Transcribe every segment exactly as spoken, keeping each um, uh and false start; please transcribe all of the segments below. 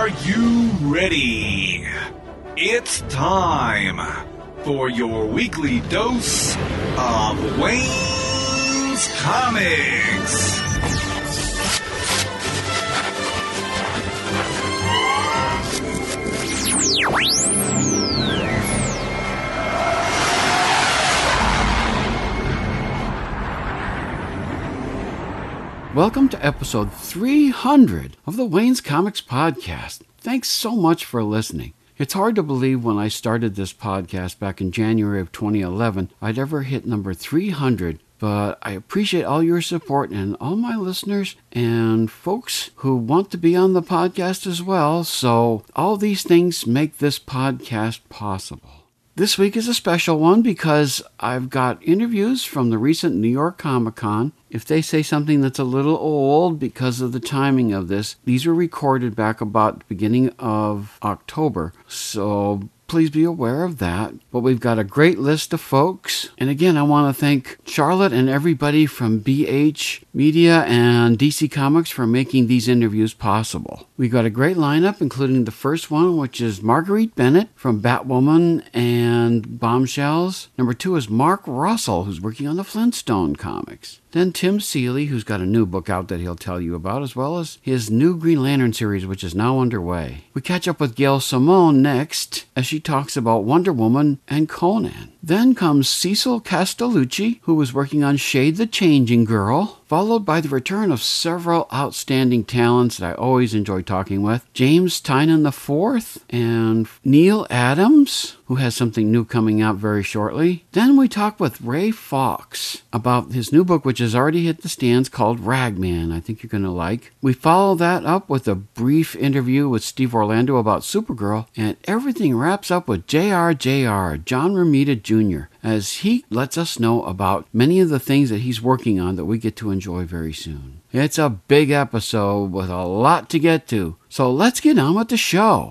Are you ready? It's time for your weekly dose of Wayne's Comics. Welcome to episode three hundred of the Wayne's Comics podcast. Thanks so much for listening. It's hard to believe when I started this podcast back in January of twenty eleven, I'd ever hit number three hundred, but I appreciate all your support and all my listeners and folks who want to be on the podcast as well, so all these things make this podcast possible. This week is a special one because I've got interviews from the recent New York Comic Con. If they say something that's a little old because of the timing of this, these were recorded back about the beginning of October, so please be aware of that. But we've got a great list of folks. And again, I want to thank Charlotte and everybody from B H Media and D C Comics for making these interviews possible. We've got a great lineup, including the first one, which is Marguerite Bennett from Batwoman and Bombshells. Number two is Mark Russell, who's working on the Flintstone comics. Then Tim Seeley, who's got a new book out that he'll tell you about, as well as his new Green Lantern series, which is now underway. We catch up with Gail Simone next, as she talks about Wonder Woman and Conan. Then comes Cecil Castellucci, who was working on Shade the Changing Girl, followed by the return of several outstanding talents that I always enjoy talking with. James Tynan the fourth and Neil Adams, who has something new coming out very shortly. Then we talk with Ray Fawkes about his new book, which has already hit the stands, called Ragman. I think you're going to like. We follow that up with a brief interview with Steve Orlando about Supergirl, and everything wraps up with J R J R, John Romita Junior, as he lets us know about many of the things that he's working on that we get to enjoy very soon. It's a big episode with a lot to get to, so let's get on with the show.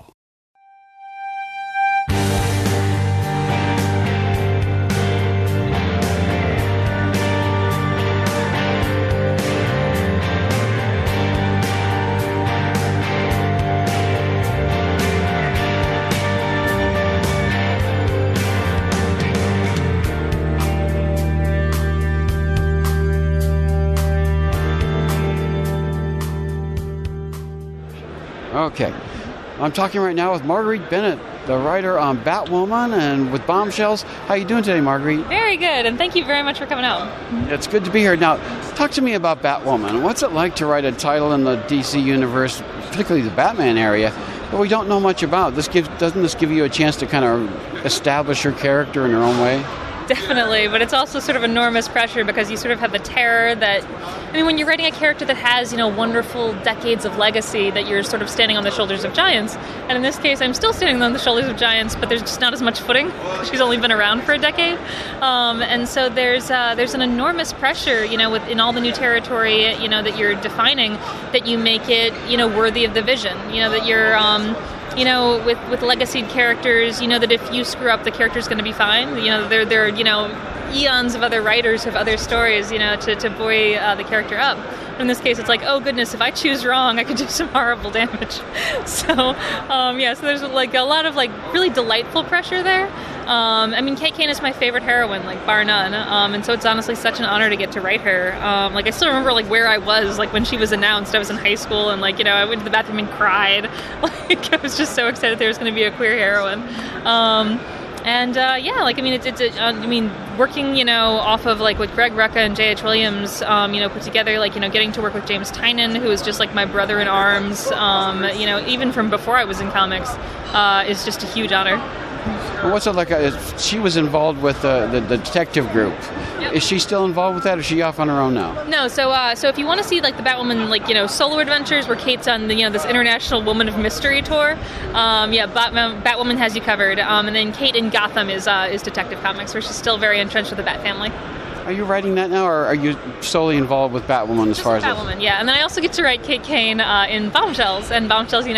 Okay, I'm talking right now with Marguerite Bennett, the writer on Batwoman and with Bombshells. How are you doing today, Marguerite? Very good, and thank you very much for coming out. It's good to be here. Now, talk to me about Batwoman. What's it like to write a title in the D C universe, particularly the Batman area, that we don't know much about? This gives, doesn't this give you a chance to kind of establish your character in your own way? Definitely, but it's also sort of enormous pressure because you sort of have the terror that, I mean, when you're writing a character that has, you know, wonderful decades of legacy, that you're sort of standing on the shoulders of giants. And in this case, I'm still standing on the shoulders of giants, but there's just not as much footing because she's only been around for a decade. Um, and so there's uh, there's an enormous pressure, you know, within all the new territory, you know, that you're defining, that you make it, you know, worthy of the vision. You know, that you're... Um, You know, with, with legacied characters, you know that if you screw up, the character's going to be fine. You know, there, there are, you know, eons of other writers who have other stories, you know, to, to buoy uh, the character up. In this case, it's like, oh, goodness, if I choose wrong, I could do some horrible damage. So, um, yeah, so there's, like, a lot of, like, really delightful pressure there. Um, I mean, Kate Kane is my favorite heroine, like, bar none. Um, and so it's honestly such an honor to get to write her. Um, like, I still remember, like, where I was, like, when she was announced. I was in high school, and, like, you know, I went to the bathroom and cried. Like, I was just so excited there was going to be a queer heroine. Um, and, uh, yeah, like, I mean, it's, it's uh, I mean, working, you know, off of, like, what Greg Rucka and J H Williams, um, you know, put together, like, you know, getting to work with James Tynan, who is just, like, my brother in arms, um, you know, even from before I was in comics, uh, is just a huge honor. Well, what's it like? Uh, she was involved with uh, the, the detective group. Yep. Is she still involved with that, or is she off on her own now? No, so uh, so if you want to see like the Batwoman, like, you know, solo adventures where Kate's on the, you know, this International Woman of Mystery tour, um, yeah, Batman, Batwoman has you covered. Um, and then Kate in Gotham is uh, is Detective Comics, where she's still very entrenched with the Bat family. Are you writing that now, or are you solely involved with Batwoman as Just far as Batwoman? Yeah, and then I also get to write Kate Kane uh, in Bombshells and Bombshells United.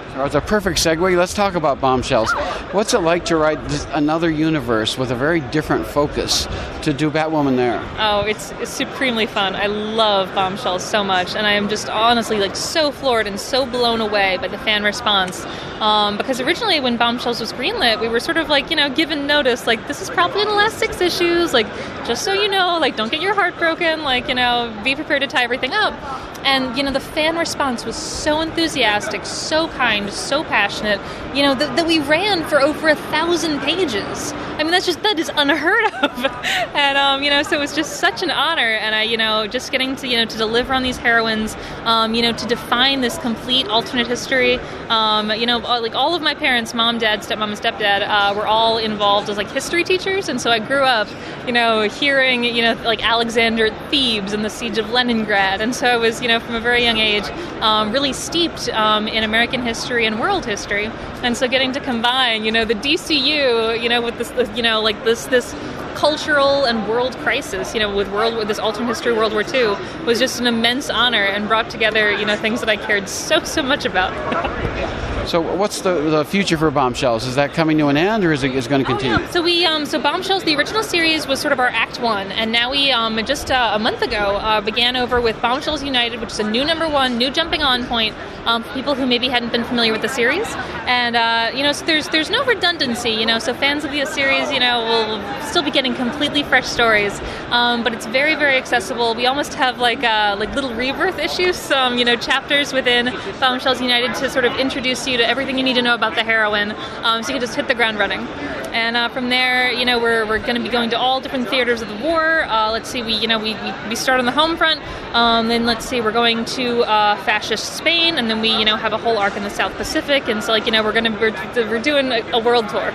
So it's a perfect segue. Let's talk about Bombshells. What's it like to write just another universe with a very different focus to do Batwoman there? Oh, it's, it's supremely fun. I love Bombshells so much, and I am just honestly like so floored and so blown away by the fan response. Um, because originally when Bombshells was greenlit, we were sort of like, you know, given notice, like, this is probably in the last six issues, like, just so you know, like, don't get your heart broken, like, you know, be prepared to tie everything up. And, you know, the fan response was so enthusiastic, so kind, so passionate, you know, that, that we ran for over a thousand pages. I mean, that's just, that is unheard of. And, um, you know, so it was just such an honor. And I, you know, just getting to, you know, to deliver on these heroines, um, you know, to define this complete alternate history. Um, you know, like all of my parents, mom, dad, stepmom, and stepdad, uh, were all involved as like history teachers. And so I grew up, you know, hearing, you know, like Alexander at Thebes and the Siege of Leningrad. And so I was, you know, from a very young age, um, really steeped um, in American history and world history. And so getting to combine, you know, the D C U, you know, with this, you know, like this, this cultural and world crisis, you know, with world, with this alternate history, World War Two, was just an immense honor and brought together, you know, things that I cared so, so much about. So what's the, the future for Bombshells? Is that coming to an end, or is it is going to continue? Oh, yeah. So we, um, so Bombshells, the original series was sort of our Act One, and now we, um, just uh, a month ago, uh, began over with Bombshells United, which is a new number one, new jumping on point um, for people who maybe hadn't been familiar with the series. And uh, you know, so there's there's no redundancy, you know. So fans of the series, you know, will still be getting completely fresh stories, um, but it's very, very accessible. We almost have like uh, like little rebirth issues, um, you know, chapters within Bombshells United to sort of introduce you to everything you need to know about the heroine, um, so you can just hit the ground running. And uh, from there, you know, we're we're going to be going to all different theaters of the war. Uh, let's see, we you know we, we, we start on the home front, um, then let's see, we're going to uh, fascist Spain, and then we you know have a whole arc in the South Pacific, and so like you know we're gonna we're, we're doing a, a world tour.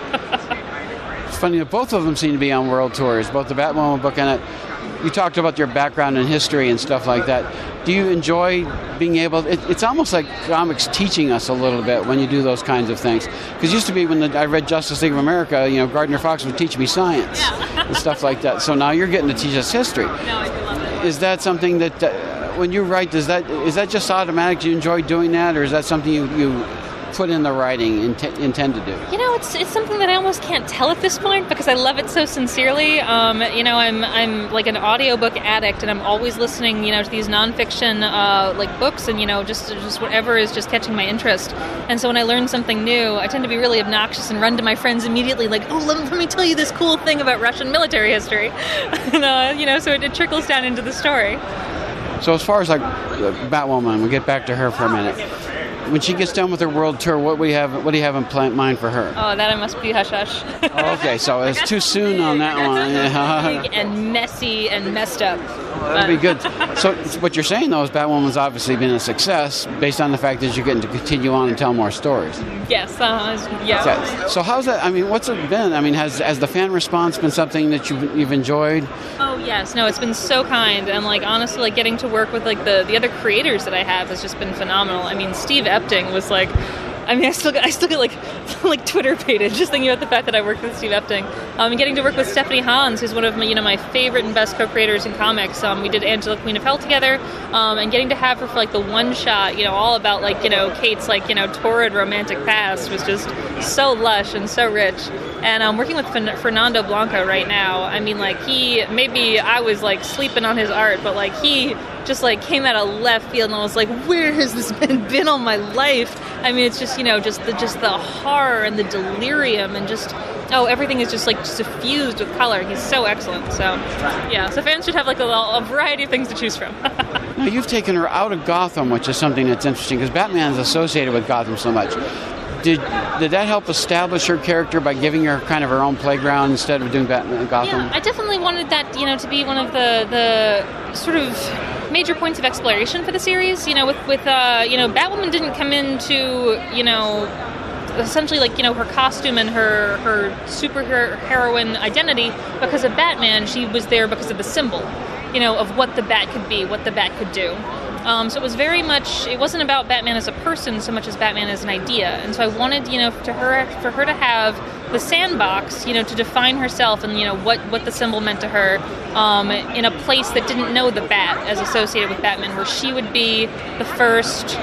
It's funny that both of them seem to be on world tours, both the Batwoman book and it. You talked about your background in history and stuff like that. Do you enjoy being able... It, it's almost like comics teaching us a little bit when you do those kinds of things. Because it used to be when the, I read Justice League of America, you know, Gardner Fox would teach me science yeah. and stuff like that. So now you're getting to teach us history. No, I do love it. Is that something that, uh, when you write, does that is that just automatic? Do you enjoy doing that? Or is that something you... you put in the writing int- intend to do? You know, it's it's something that I almost can't tell at this point because I love it so sincerely. Um, you know, I'm I'm like an audiobook addict, and I'm always listening, you know, to these nonfiction uh, like books, and you know, just just whatever is just catching my interest. And so when I learn something new, I tend to be really obnoxious and run to my friends immediately, like, oh, let me, let me tell you this cool thing about Russian military history. and uh, you know, so it, it trickles down into the story. So as far as like Batwoman, we'll get back to her for a minute. When she gets done with her world tour, what we have, what do you have in plan, mind for her? Oh, that I must be hush hush. Oh, okay, so it's too soon on that one. Big and messy and messed up. That'd be good. So what you're saying, though, is Batwoman's obviously been a success based on the fact that you're getting to continue on and tell more stories. Yes, uh, yeah. Okay. So how's that? I mean, what's it been? I mean, has has the fan response been something that you've, you've enjoyed? Oh, yes. No, it's been so kind. And, like, honestly, like, getting to work with, like, the, the other creators that I have has just been phenomenal. I mean, Steve Epting was, like... I mean, I still get, I still get like, like Twitter pated just thinking about the fact that I worked with Steve Epting. Um, and getting to work with Stephanie Hans, who's one of my, you know, my favorite and best co-creators in comics. Um, we did Angela, Queen of Hell together, um, and getting to have her for like the one shot, you know, all about like, you know, Kate's like, you know, torrid romantic past was just so lush and so rich. And I'm um, working with F- Fernando Blanco right now. I mean, like he, maybe I was like sleeping on his art, but like he just like came out of left field and I was like, where has this been been all my life? I mean, it's just, you know, just the just the horror and the delirium and just, oh, everything is just like suffused with color. He's so excellent. So, yeah, so fans should have like a, a variety of things to choose from. Now, you've taken her out of Gotham, which is something that's interesting because Batman is associated with Gotham so much. Did did that help establish her character by giving her kind of her own playground instead of doing Batman Gotham? Yeah, I definitely wanted that, you know, to be one of the the sort of major points of exploration for the series. You know, with with uh, you know, Batwoman didn't come into, you know, essentially like, you know, her costume and her her superhero heroine identity because of Batman. She was there because of the symbol, you know, of what the Bat could be, what the Bat could do. Um, so it was very much, it wasn't about Batman as a person so much as Batman as an idea. And so I wanted, you know, to her, for her to have the sandbox, you know, to define herself and, you know, what, what the symbol meant to her um, in a place that didn't know the Bat as associated with Batman, where she would be the first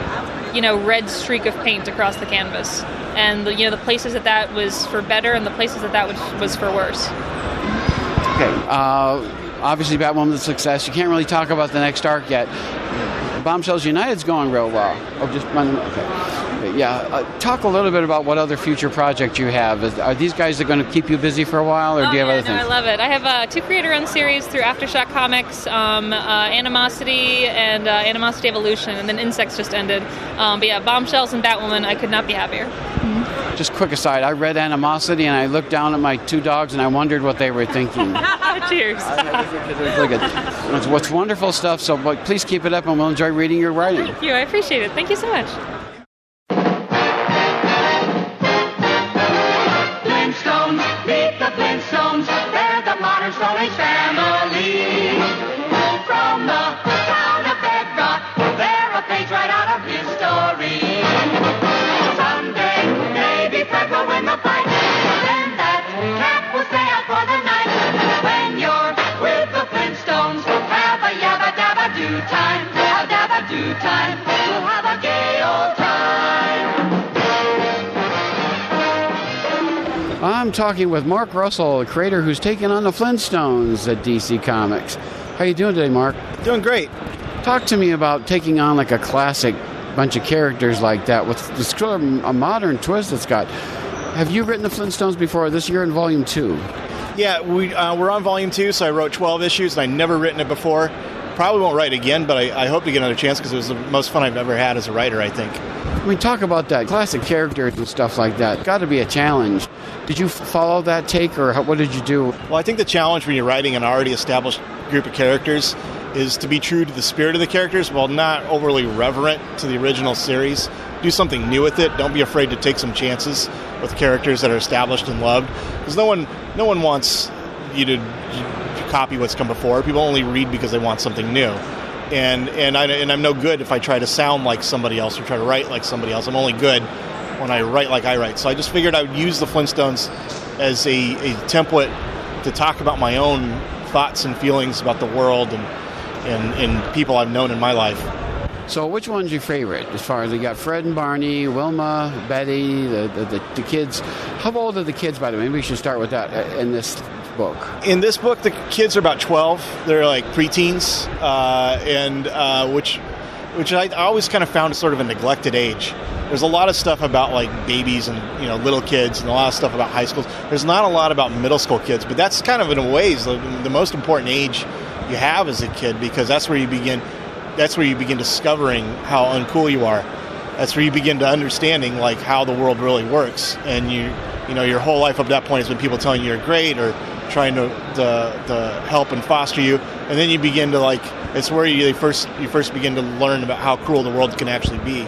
you know, red streak of paint across the canvas. And, the, you know, the places that that was for better and the places that that was, was for worse. Okay. Uh, obviously, Batwoman's a success. You can't really talk about the next arc yet. Bombshells United's going real well. Oh, just okay. Yeah. Uh, talk a little bit about what other future projects you have. Is, are these guys going to keep you busy for a while, or oh, do you have yeah, other no, things? I love it. I have uh, two creator-owned series through Aftershock Comics, um, uh, Animosity and uh, Animosity Evolution, and then Insects just ended. Um, but yeah, Bombshells and Batwoman, I could not be happier. Mm-hmm. Just quick aside, I read Animosity and I looked down at my two dogs and I wondered what they were thinking. Cheers. It's what's wonderful stuff, so but please keep it up and we'll enjoy reading your writing. Thank you. I appreciate it. Thank you so much. Flintstones, meet the Flintstones. They're the modern Stone Age family. From the town of Bedrock, they're a page right out of history. Someday, maybe Fred will win the fight. Then that cat will stay out for the night. When you're with the Flintstones, have a yabba dabba do time. A dabba do time. We'll have a gay old time. I'm talking with Mark Russell, a creator who's taken on the Flintstones at D C Comics. How you doing today, Mark? Doing great. Talk to me about taking on like a classic bunch of characters like that with this sort of a modern twist it's got. Have you written the Flintstones before? This year in volume two. Yeah, we, uh, we're on volume two, so I wrote twelve issues, and I'd never written it before. Probably won't write again, but I, I hope to get another chance because it was the most fun I've ever had as a writer, I think. I mean, talk about that. Classic characters and stuff like that. Got to be a challenge. Did you follow that take, or how, what did you do? Well, I think the challenge when you're writing an already established group of characters is to be true to the spirit of the characters while not overly reverent to the original series. Do something new with it. Don't be afraid to take some chances with characters that are established and loved. Because no one, no one wants you to, to copy what's come before. People only read because they want something new. And and, I, and I'm no good if I try to sound like somebody else or try to write like somebody else. I'm only good when I write like I write. So I just figured I would use the Flintstones as a, a template to talk about my own thoughts and feelings about the world and, and, and people I've known in my life. So which one's your favorite? As far as you got Fred and Barney, Wilma, Betty, the, the, the, the kids. How old are the kids, by the way? Maybe we should start with that in this book. In this book, the kids are about twelve. They're like preteens, uh, and uh, which which I always kind of found sort of a neglected age. There's a lot of stuff about like babies and you know little kids, and a lot of stuff about high schools. There's not a lot about middle school kids, but that's kind of in a ways the, the most important age you have as a kid because that's where you begin. That's where you begin discovering how uncool you are. That's where you begin to understanding like how the world really works. And you, you know, your whole life up to that point has been people telling you you're great or trying to, to, to help and foster you. And then you begin to like, it's where you they first you first begin to learn about how cruel the world can actually be.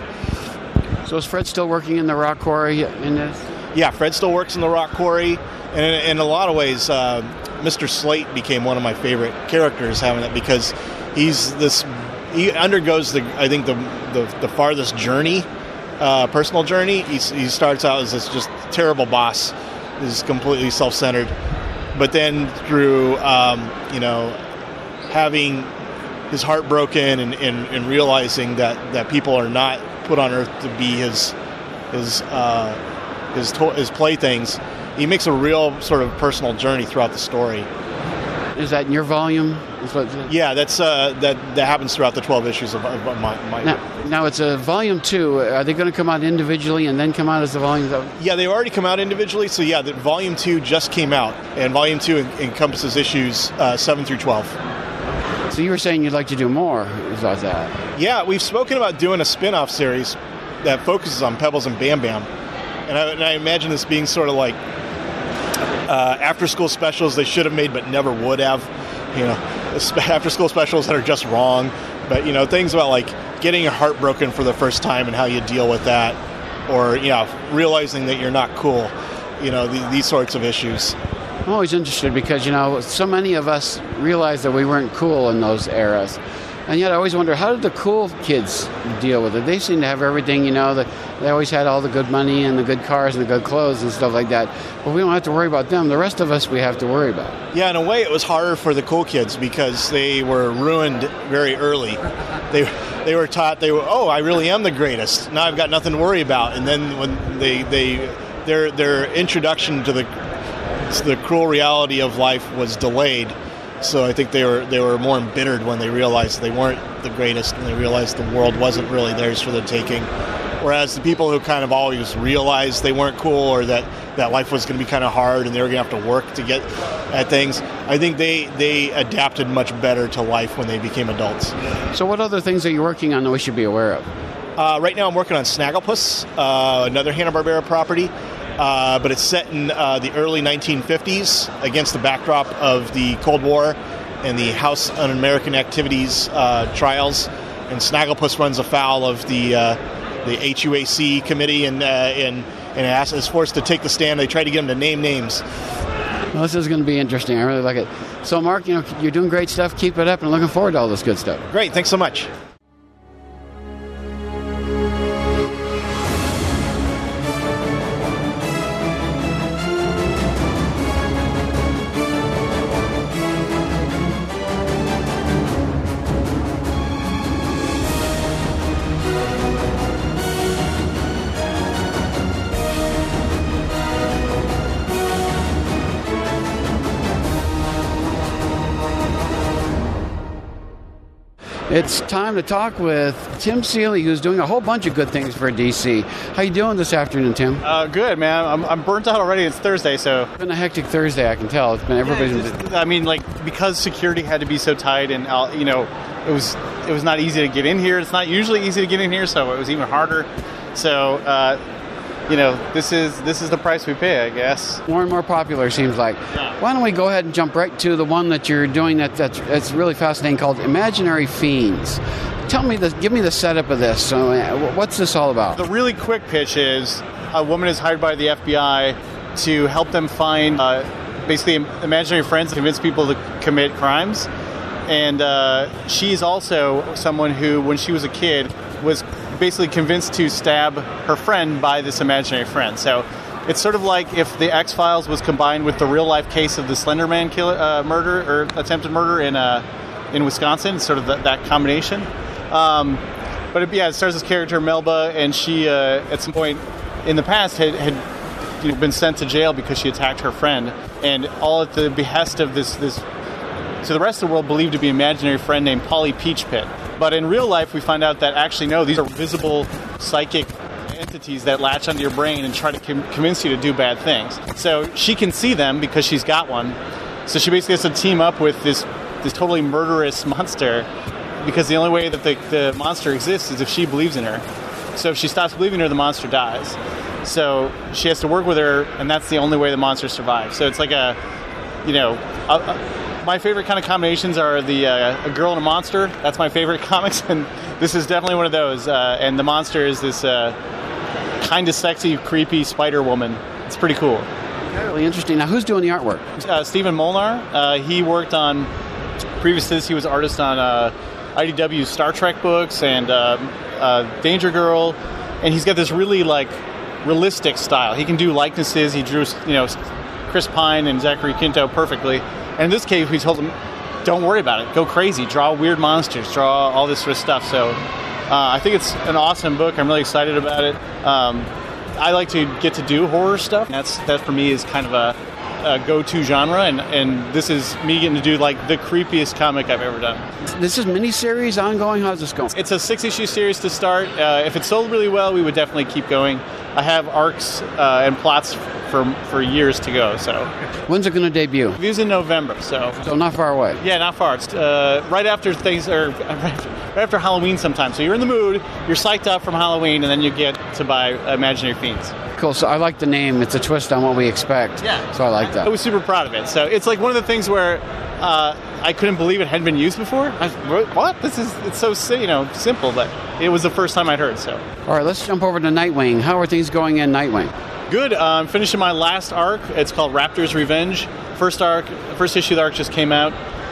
So is Fred still working in the rock quarry in this? Yeah, Fred still works in the rock quarry. And in, in a lot of ways, uh, Mister Slate became one of my favorite characters having it because he's this. He undergoes the, I think, the the, the farthest journey, uh, personal journey. He, he starts out as this just terrible boss, who's completely self-centered, but then through, um, you know, having his heart broken and, and, and realizing that, that people are not put on earth to be his his uh, his to- his playthings, he makes a real sort of personal journey throughout the story. Is that in your volume? Is what, yeah, that's uh, that that happens throughout the twelve issues of, of my. my now, now it's a volume two. Are they going to come out individually and then come out as the volume? Yeah, they've already come out individually. So yeah, the volume two just came out, and volume two en- encompasses issues uh, seven through twelve. So you were saying you'd like to do more about that? Yeah, we've spoken about doing a spin-off series that focuses on Pebbles and Bam Bam, and I, and I imagine this being sort of like. Uh, after-school specials they should have made but never would have, you know, after-school specials that are just wrong, but, you know, things about, like, getting your heart broken for the first time and how you deal with that, or, you know, realizing that you're not cool, you know, the, these sorts of issues. I'm always interested because, you know, so many of us realized that we weren't cool in those eras. And yet I always wonder, how did the cool kids deal with it? They seem to have everything, you know. The, they always had all the good money and the good cars and the good clothes and stuff like that. But we don't have to worry about them. The rest of us we have to worry about. Yeah, in a way it was harder for the cool kids because they were ruined very early. They they were taught, they were, oh, I really am the greatest. Now I've got nothing to worry about. And then when they, they their their introduction to the to the cruel reality of life was delayed. So I think they were they were more embittered when they realized they weren't the greatest and they realized the world wasn't really theirs for the taking. Whereas the people who kind of always realized they weren't cool or that, that life was going to be kind of hard and they were going to have to work to get at things, I think they, they adapted much better to life when they became adults. So what other things are you working on that we should be aware of? Uh, right now I'm working on Snagglepuss, uh, another Hanna-Barbera property. Uh, but it's set in uh, the early nineteen fifties against the backdrop of the Cold War and the House Un-American Activities uh, trials. And Snagglepuss runs afoul of the uh, the H U A C committee and uh, and and asks, is forced to take the stand. They try to get him to name names. Well, this is going to be interesting. I really like it. So, Mark, you know, you're doing great stuff. Keep it up, and looking forward to all this good stuff. Great. Thanks so much. It's time to talk with Tim Seeley, who's doing a whole bunch of good things for D C. How you doing this afternoon, Tim? Uh, good, man. I'm, I'm burnt out already. It's Thursday, so... It's been a hectic Thursday, I can tell. It's been everybody's... Yeah, it's, I mean, like, because security had to be so tight and, uh, you know, it was it was not easy to get in here. It's not usually easy to get in here, so it was even harder. So, uh, you know, this is this is the price we pay, I guess. More and more popular, seems like. Yeah. Why don't we go ahead and jump right to the one that you're doing that, that's, that's really fascinating, called Imaginary Fiends. Tell me, the, give me the setup of this. So, uh, what's this all about? The really quick pitch is a woman is hired by the F B I to help them find uh, basically imaginary friends to convince people to commit crimes. And uh, she's also someone who, when she was a kid, was basically convinced to stab her friend by this imaginary friend. So it's sort of like if the X-Files was combined with the real-life case of the Slender Man killer, uh, murder or attempted murder in uh, in Wisconsin. It's sort of the, that combination. Um, but it, yeah, it stars this character Melba, and she uh, at some point in the past had, had you know, been sent to jail because she attacked her friend, and all at the behest of this this to the rest of the world believed to be an imaginary friend named Polly Peachpit. But in real life, we find out that actually, no, these are visible psychic entities that latch onto your brain and try to com- convince you to do bad things. So she can see them because she's got one. So she basically has to team up with this this totally murderous monster, because the only way that the, the monster exists is if she believes in her. So if she stops believing in her, the monster dies. So she has to work with her, and that's the only way the monster survives. So it's like a, you know... A, a, my favorite kind of combinations are the uh, a girl and a monster. That's my favorite comics, and this is definitely one of those. Uh, and the monster is this uh, kind of sexy, creepy spider woman. It's pretty cool. Really interesting. Now, who's doing the artwork? Uh, Stephen Molnar. Uh, he worked on, previous to this, he was artist on uh, I D W's Star Trek books and uh, uh, Danger Girl, and he's got this really like realistic style. He can do likenesses. He drew, you know, Chris Pine and Zachary Quinto perfectly. And in this case, we told him, don't worry about it. Go crazy. Draw weird monsters. Draw all this sort of stuff. So uh, I think it's an awesome book. I'm really excited about it. Um, I like to get to do horror stuff. That's that for me is kind of a, a go-to genre. And, and this is me getting to do like the creepiest comic I've ever done. This is miniseries, ongoing? How's this going? It's a six-issue series to start. Uh, if it sold really well, we would definitely keep going. I have arcs uh, and plots for for years to go. So when's it going to debut? It's in November, so so not far away. Yeah, not far. It's uh, right after things are right after, right after Halloween sometime. So you're in the mood, you're psyched up from Halloween, and then you get to buy Imaginary Fiends. Cool. So I like the name. It's a twist on what we expect. Yeah. So I like that. I was super proud of it. So it's like one of the things where uh, I couldn't believe it hadn't been used before. I, what? This is it's so you know simple, but it was the first time I'd heard. So. All right, let's jump over to Nightwing. How are things going in Nightwing? Good. Uh, I'm finishing my last arc. It's called Raptor's Revenge. First arc, first issue of the arc just came out.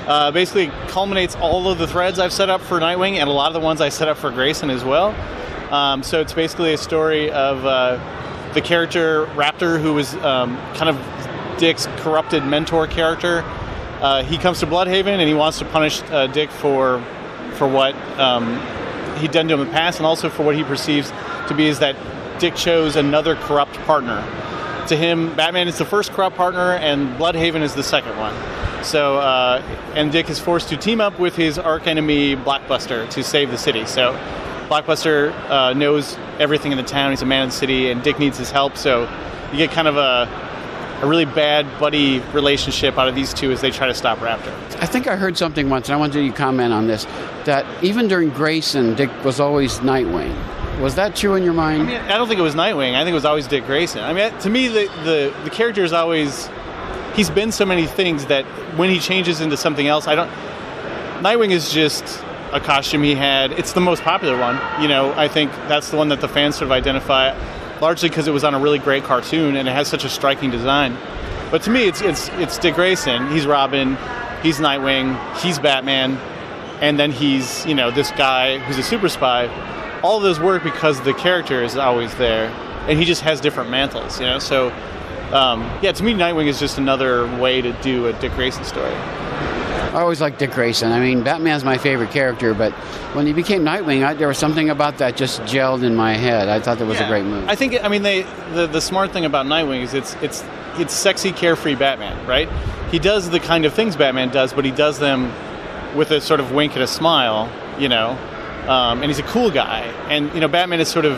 Uh, basically culminates all of the threads I've set up for Nightwing and a lot of the ones I set up for Grayson as well. Um, so it's basically a story of uh, the character Raptor, who was um, kind of Dick's corrupted mentor character. Uh, he comes to Bloodhaven and he wants to punish uh, Dick for for what um, he'd done to him in the past, and also for what he perceives to be is that Dick chose another corrupt partner. To him, Batman is the first corrupt partner, and Bloodhaven is the second one. So, uh, and Dick is forced to team up with his archenemy Blockbuster to save the city. So, Blockbuster uh, knows everything in the town. He's a man of the city, and Dick needs his help. So, you get kind of a a really bad buddy relationship out of these two as they try to stop Raptor. I think I heard something once, and I wanted you to comment on this, that even during Grayson, Dick was always Nightwing. Was that true in your mind? I mean, I don't think it was Nightwing. I think it was always Dick Grayson. I mean, to me, the, the, the character is always... He's been so many things that when he changes into something else, I don't... Nightwing is just a costume he had. It's the most popular one. You know, I think that's the one that the fans sort of identify, largely because it was on a really great cartoon and it has such a striking design. But to me, it's it's it's Dick Grayson. He's Robin. He's Nightwing. He's Batman. And then he's, you know, this guy who's a super spy. All of those work because the character is always there, and he just has different mantles, you know. So, um, yeah, to me, Nightwing is just another way to do a Dick Grayson story. I always liked Dick Grayson. I mean, Batman's my favorite character, but when he became Nightwing, I, there was something about that just gelled in my head. I thought that was yeah. a great move. I think, I mean, they the, the smart thing about Nightwing is it's it's it's sexy, carefree Batman, right? He does the kind of things Batman does, but he does them with a sort of wink and a smile, you know. Um, and he's a cool guy, and you know, Batman is sort of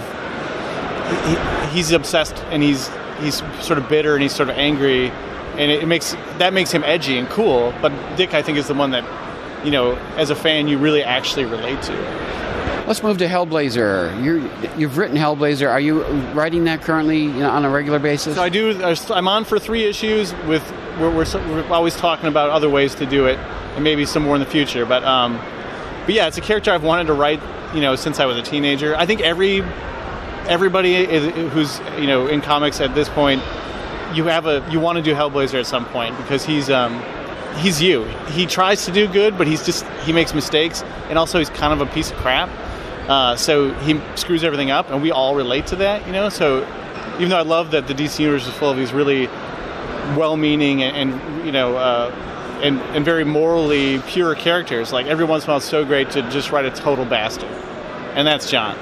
he, he's obsessed, and he's he's sort of bitter, and he's sort of angry, and it, it makes that makes him edgy and cool. But Dick, I think, is the one that, you know, as a fan, you really actually relate to. Let's move to Hellblazer. You're, you've written Hellblazer. Are you writing that currently, you know, on a regular basis? So I do. I'm on for three issues. With we're, we're, we're always talking about other ways to do it, and maybe some more in the future. But um, but yeah, it's a character I've wanted to write, you know, since I was a teenager. I think every everybody is, who's, you know, in comics at this point, you have a you want to do Hellblazer at some point because he's um he's you. He tries to do good, but he's just he makes mistakes, and also he's kind of a piece of crap. Uh, so he screws everything up, and we all relate to that, you know. So even though I love that the D C universe is full of these really well-meaning and, and you know uh, and and very morally pure characters, like every once in a while it's so great to just write a total bastard, and that's John.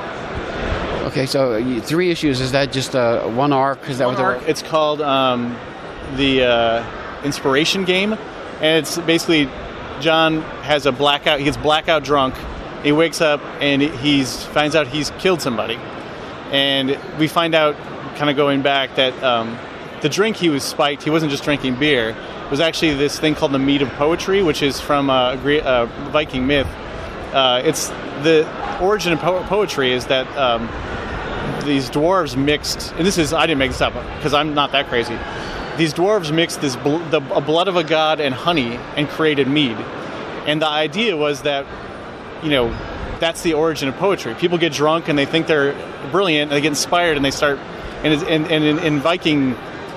Okay, so three issues. Is that just uh, one arc? Is that one what arc? It's called um, the uh, Inspiration Game, and it's basically John has a blackout. He gets blackout drunk. He wakes up and he's finds out he's killed somebody, and we find out, kind of going back, that um, the drink he was spiked. He wasn't just drinking beer. It was actually this thing called the mead of poetry, which is from a, a Viking myth. Uh, it's the origin of po- poetry is that um, these dwarves mixed, and this is I didn't make this up because I'm not that crazy. These dwarves mixed this bl- the a blood of a god and honey and created mead, and the idea was that, you know, that's the origin of poetry. People get drunk and they think they're brilliant, and they get inspired, and they start. And, and, and in, in Viking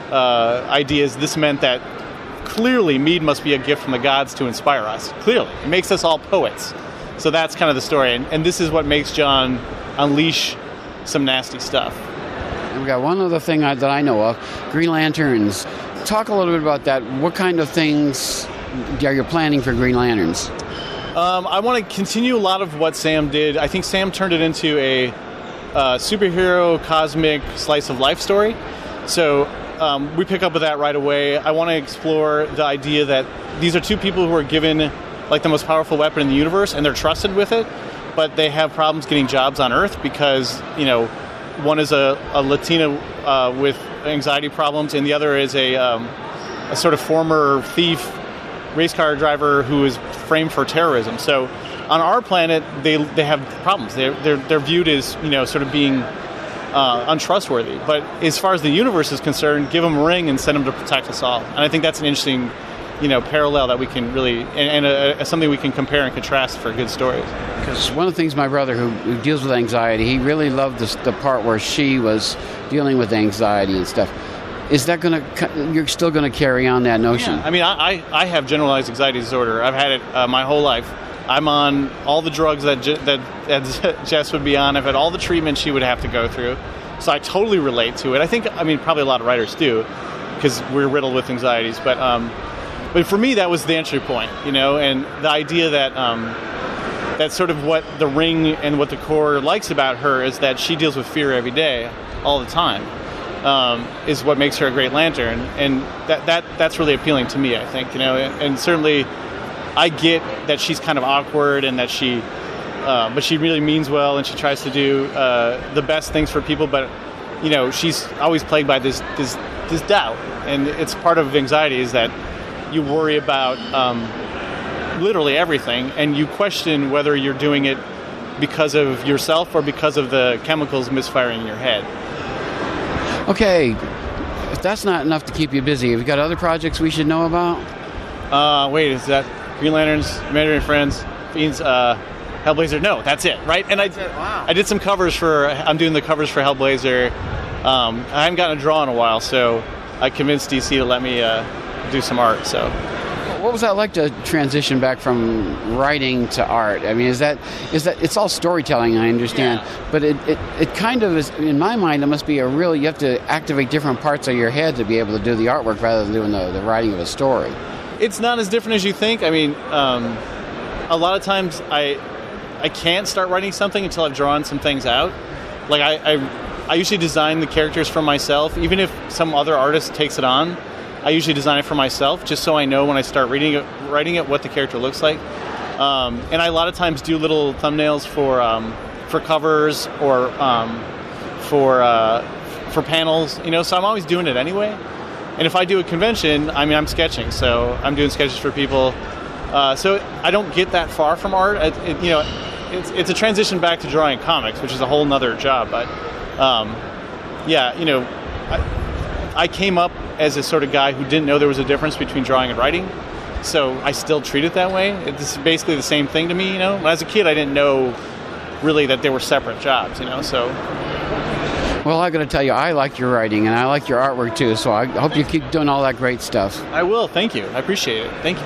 uh, ideas, this meant that clearly mead must be a gift from the gods to inspire us. Clearly, it makes us all poets. So that's kind of the story, and, and this is what makes John unleash some nasty stuff. We got one other thing I, that I know of: Green Lanterns. Talk a little bit about that. What kind of things are you planning for Green Lanterns? Um, I want to continue a lot of what Sam did. I think Sam turned it into a uh, superhero cosmic slice of life story. So um, we pick up with that right away. I want to explore the idea that these are two people who are given like the most powerful weapon in the universe, and they're trusted with it, but they have problems getting jobs on Earth because, you know, one is a, a Latina uh, with anxiety problems, and the other is a, um, a sort of former thief race car driver who is framed for terrorism. So on our planet, they they have problems. They're they're, they're viewed as, you know, sort of being uh, untrustworthy. But as far as the universe is concerned, give them a ring and send them to protect us all. And I think that's an interesting, you know, parallel that we can really, and, and a, a, something we can compare and contrast for good stories. Because one of the things my brother, who, who deals with anxiety, he really loved this, the part where she was dealing with anxiety and stuff. is that going to, you're still going to carry on that notion? Yeah. I mean, I, I, I have generalized anxiety disorder. I've had it uh, my whole life. I'm on all the drugs that, Je- that that Jess would be on. I've had all the treatment she would have to go through. So I totally relate to it. I think, I mean, probably a lot of writers do, because we're riddled with anxieties. But um, but for me, that was the entry point, you know, and the idea that um, that's sort of what The Ring and what the Core likes about her is that she deals with fear every day, all the time, um, is what makes her a great Lantern. And that, that that's really appealing to me, I think, you know, and, and certainly I get that she's kind of awkward and that she, uh, but she really means well and she tries to do uh, the best things for people. But, you know, she's always plagued by this this this doubt, and it's part of anxiety is that you worry about um, literally everything, and you question whether you're doing it because of yourself or because of the chemicals misfiring in your head. Okay, if that's not enough to keep you busy, have you got other projects we should know about? Uh, wait, is that Green Lanterns, Imaginary Friends, Fiends, uh, Hellblazer? No, that's it, right? And I, wow. I did some covers for, I'm doing the covers for Hellblazer. Um, I haven't gotten a draw in a while, so I convinced D C to let me uh, do some art, so. What was that like to transition back from writing to art? I mean, is that, is that, it's all storytelling, I understand, Yeah. but it, it, it kind of is, in my mind, it must be a real, you have to activate different parts of your head to be able to do the artwork rather than doing the, the writing of a story. It's not as different as you think. I mean, um, a lot of times I I can't start writing something until I've drawn some things out. Like I, I, I usually design the characters for myself. Even if some other artist takes it on, I usually design it for myself just so I know when I start reading it, writing it, what the character looks like. Um, and I a lot of times do little thumbnails for um, for covers or um, for uh, for panels. You know, so I'm always doing it anyway. And if I do a convention, I mean, I'm sketching, so I'm doing sketches for people. Uh, so I don't get that far from art. It, it, you know, it's it's a transition back to drawing comics, which is a whole nother job. But um, yeah, you know, I, I came up as a sort of guy who didn't know there was a difference between drawing and writing. So I still treat it that way. It's basically the same thing to me, you know. When I was a kid, I didn't know really that they were separate jobs, you know. So. Well, I got to tell you, I like your writing and I like your artwork too. So I hope you keep doing all that great stuff. I will. Thank you. I appreciate it. Thank you.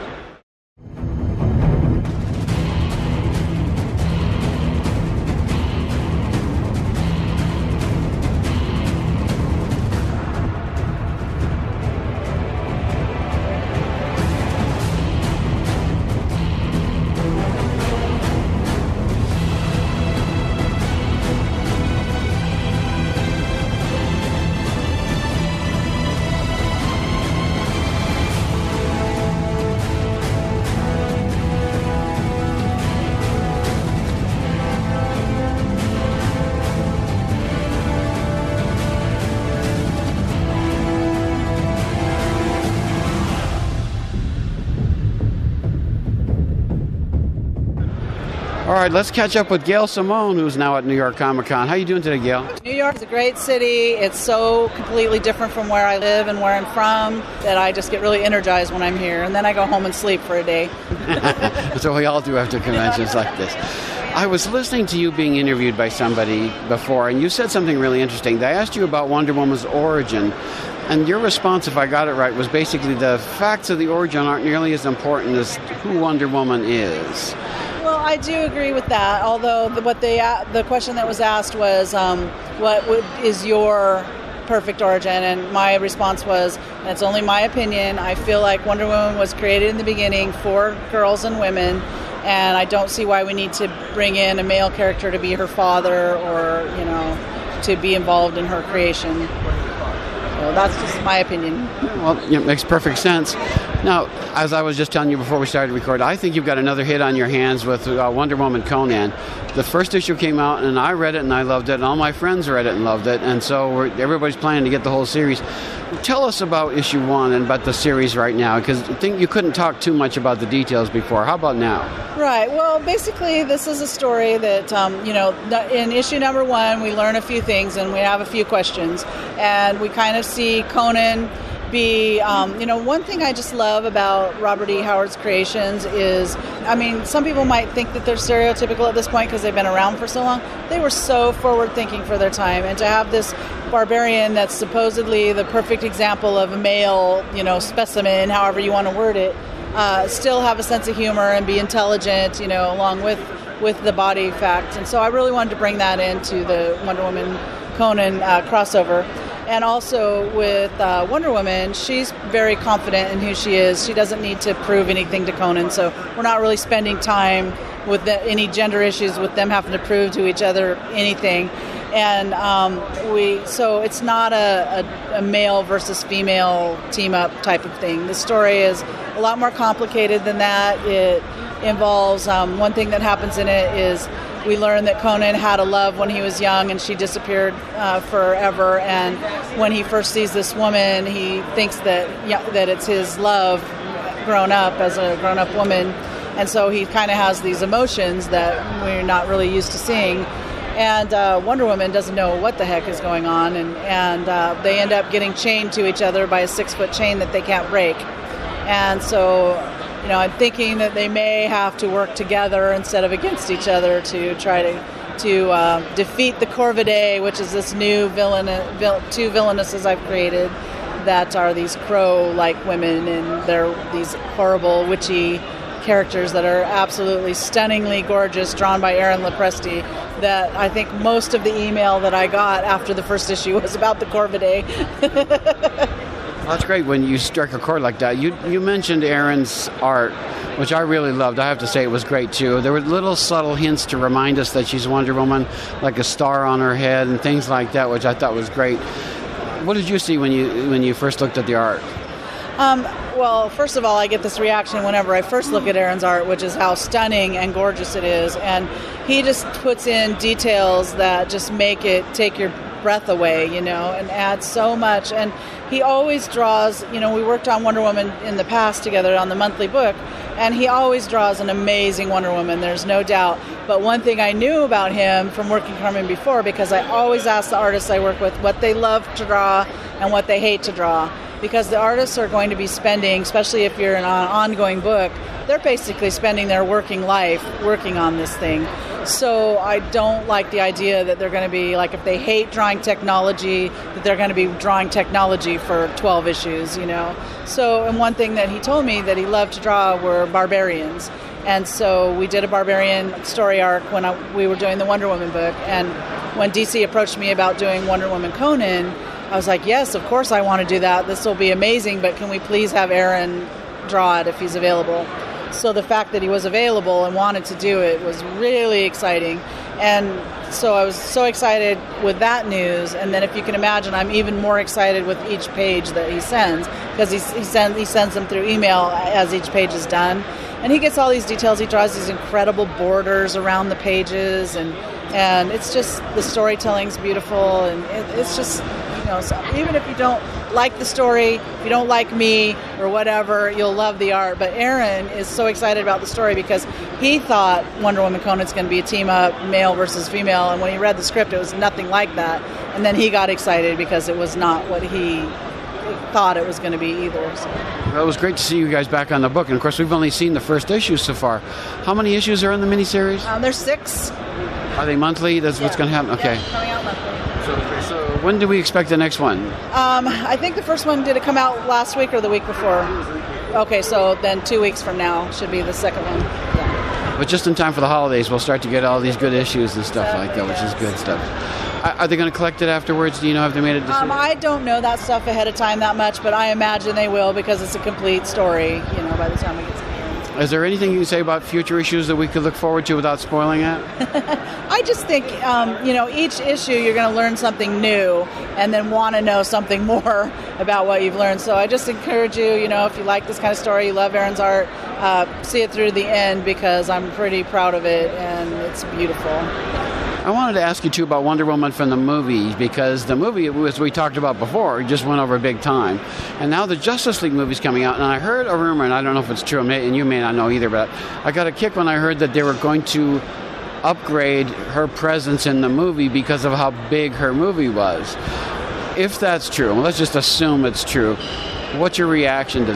All right, let's catch up with Gail Simone, who's now at New York Comic Con. How are you doing today, Gail? New York is a great city. It's so completely different from where I live and where I'm from that I just get really energized when I'm here. And then I go home and sleep for a day. That's what we all do after conventions like this. I was listening to you being interviewed by somebody before, and you said something really interesting. They asked you about Wonder Woman's origin, and your response, if I got it right, was basically the facts of the origin aren't nearly as important as who Wonder Woman is. Well, I do agree with that, although the, what they, the question that was asked was, um, what would, is your perfect origin? And my response was, and it's only my opinion, I feel like Wonder Woman was created in the beginning for girls and women, and I don't see why we need to bring in a male character to be her father or, you know, to be involved in her creation. So that's just my opinion. Well, it makes perfect sense. Now, as I was just telling you before we started recording, I think you've got another hit on your hands with uh, Wonder Woman Conan. The first issue came out, and I read it, and I loved it, and all my friends read it and loved it, and so we're, everybody's planning to get the whole series. Tell us about issue one and about the series right now, because I think you couldn't talk too much about the details before. How about now? Right. Well, basically, this is a story that, um, you know, in issue number one, we learn a few things, and we have a few questions, and we kind of see Conan be, um, you know, one thing I just love about Robert E. Howard's creations is, I mean, some people might think that they're stereotypical at this point because they've been around for so long. They were so forward-thinking for their time, and to have this barbarian that's supposedly the perfect example of a male, you know, specimen, however you want to word it, uh, still have a sense of humor and be intelligent, you know, along with, with the body fact. And so I really wanted to bring that into the Wonder Woman Conan uh, crossover. And also with uh, Wonder Woman, she's very confident in who she is. She doesn't need to prove anything to Conan, so we're not really spending time with the, any gender issues with them having to prove to each other anything. And um, we, so it's not a, a, a male versus female team-up type of thing. The story is a lot more complicated than that. It involves, um, one thing that happens in it is we learn that Conan had a love when he was young and she disappeared uh, forever. And when he first sees this woman, he thinks that yeah, that it's his love grown up as a grown-up woman. And so he kind of has these emotions that we're not really used to seeing. And uh, Wonder Woman doesn't know what the heck is going on. And, and uh, they end up getting chained to each other by a six-foot chain that they can't break. And so, you know, I'm thinking that they may have to work together instead of against each other to try to to uh, defeat the Corvidae, which is this new villain, vil- two villainesses I've created that are these crow-like women, and they're these horrible, witchy characters that are absolutely stunningly gorgeous, drawn by Aaron Lopresti, that I think most of the email that I got after the first issue was about the Corvidae. Well, that's great when you strike a chord like that. You you mentioned Erin's art, which I really loved. I have to say it was great, too. There were little subtle hints to remind us that she's Wonder Woman, like a star on her head and things like that, which I thought was great. What did you see when you when you first looked at the art? Um, well, first of all, I get this reaction whenever I first look at Aaron's art, which is how stunning and gorgeous it is. And he just puts in details that just make it take your breath away, you know, and add so much. And he always draws, you know, we worked on Wonder Woman in the past together on the monthly book, and he always draws an amazing Wonder Woman, there's no doubt. But one thing I knew about him from working from him before, because I always ask the artists I work with what they love to draw and what they hate to draw. Because the artists are going to be spending, especially if you're in an ongoing book, they're basically spending their working life working on this thing. So I don't like the idea that they're going to be, like, if they hate drawing technology, that they're going to be drawing technology for twelve issues, you know. So, and one thing that he told me that he loved to draw were barbarians. And so we did a barbarian story arc when I, we were doing the Wonder Woman book. And when D C approached me about doing Wonder Woman Conan, I was like, yes, of course I want to do that. This will be amazing, but can we please have Aaron draw it if he's available? So the fact that he was available and wanted to do it was really exciting. And so I was so excited with that news. And then if you can imagine, I'm even more excited with each page that he sends, because he, he, send, he sends them through email as each page is done. And he gets all these details. He draws these incredible borders around the pages, and and it's just, the storytelling's beautiful, and it, it's just, you know, so even if you don't like the story, if you don't like me or whatever, you'll love the art. But Aaron is so excited about the story because he thought Wonder Woman Conan's going to be a team-up, male versus female, and when he read the script, it was nothing like that. And then he got excited because it was not what he thought it was going to be either. So. Well, it was great to see you guys back on the book, and of course we've only seen the first issue so far. How many issues are in the miniseries? Um, there's six. Are they monthly? That's yeah. what's going to happen? Okay. Yeah, coming out monthly. So, okay, so when do we expect the next one? Um, I think the first one, did it come out last week or the week before? Okay, so then two weeks from now should be the second one. Yeah. But just in time for the holidays, we'll start to get all these good issues and stuff exactly, like that, which yes. is good stuff. Are they going to collect it afterwards? Do you know, have they made a decision? Um, I don't know that stuff ahead of time that much, but I imagine they will, because it's a complete story, you know, by the time we get to the end. Is there anything you can say about future issues that we could look forward to without spoiling it? I just think, um, you know, each issue you're going to learn something new and then want to know something more about what you've learned. So I just encourage you, you know, if you like this kind of story, you love Aaron's art, uh, see it through the end, because I'm pretty proud of it and it's beautiful. I wanted to ask you, too, about Wonder Woman from the movie, because the movie, as we talked about before, just went over big time. And now the Justice League movie's coming out, and I heard a rumor, and I don't know if it's true, and you may not know either, but I got a kick when I heard that they were going to upgrade her presence in the movie because of how big her movie was. If that's true, and let's just assume it's true, What's your reaction to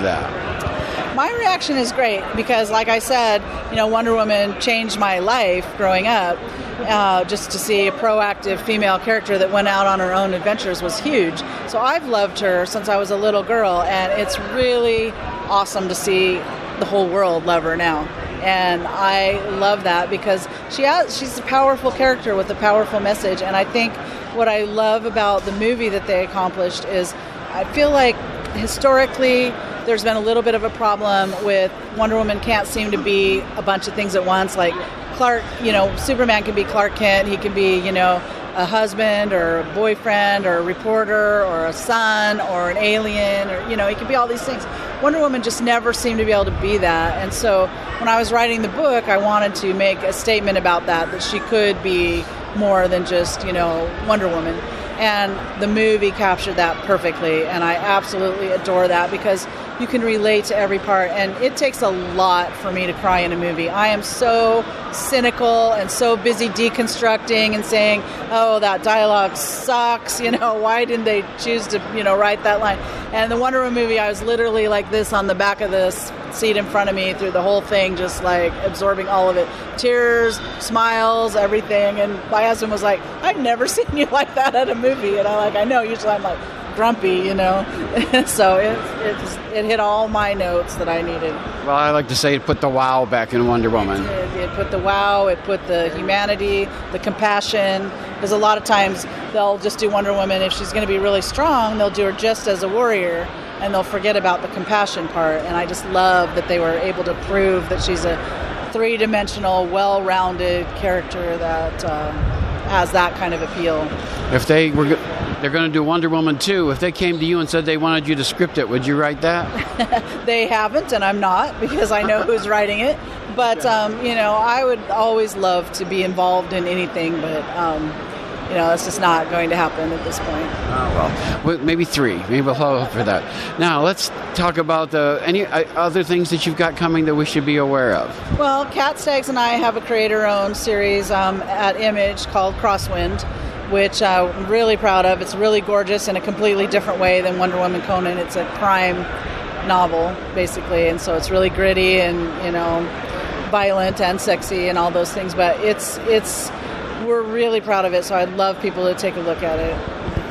that? My reaction is great because, like I said, you know, Wonder Woman changed my life growing up. Uh, just to see a proactive female character that went out on her own adventures was huge. So I've loved her since I was a little girl, and it's really awesome to see the whole world love her now. And I love that because she has, she's a powerful character with a powerful message. And I think what I love about the movie that they accomplished is I feel like historically there's been a little bit of a problem with Wonder Woman can't seem to be a bunch of things at once. Like Clark, you know, Superman can be Clark Kent. He can be, you know, a husband or a boyfriend or a reporter or a son or an alien, or, you know, he can be all these things. Wonder Woman just never seemed to be able to be that. And so when I was writing the book, I wanted to make a statement about that, that she could be more than just, you know, Wonder Woman. And the movie captured that perfectly, and I absolutely adore that because you can relate to every part, and it takes a lot for me to cry in a movie. I am so cynical and so busy deconstructing and saying, oh, that dialogue sucks, you know, why didn't they choose to, you know, write that line? And the Wonder Woman movie, I was literally like this on the back of this seat in front of me through the whole thing, just like absorbing all of it. Tears, smiles, everything. And my husband was like, I've never seen you like that at a movie. And I'm like, I know, usually I'm like grumpy, you know. So it, it, it hit all my notes that I needed. Well, I like to say it put the wow back in Wonder Woman. It, it put the wow, it put the humanity, the compassion. Because a lot of times they'll just do Wonder Woman, if she's going to be really strong, they'll do her just as a warrior, and they'll forget about the compassion part. And I just love that they were able to prove that she's a three-dimensional, well-rounded character that uh, has that kind of appeal. If they were, they're going to do Wonder Woman two. If they came to you and said they wanted you to script it, would you write that? They haven't, and I'm not, because I know who's writing it. But um, you know, I would always love to be involved in anything, but. Um, You know, it's just not going to happen at this point. Oh, well, maybe three. Maybe we'll hope for that. Now, let's talk about uh, any uh, other things that you've got coming that we should be aware of. Well, Kat Staggs and I have a creator-owned series um, at Image called Crosswind, which uh, I'm really proud of. It's really gorgeous in a completely different way than Wonder Woman Conan. It's a crime novel, basically, and so it's really gritty and, you know, violent and sexy and all those things. But it's it's... we're really proud of it, so I'd love people to take a look at it.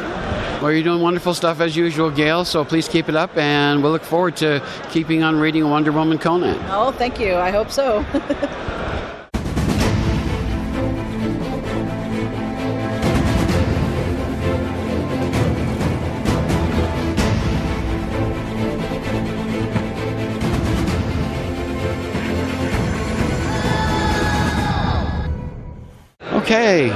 Well, you're doing wonderful stuff as usual, Gail, so please keep it up, and we'll look forward to keeping on reading Wonder Woman Conan. Oh, thank you. I hope so. Okay,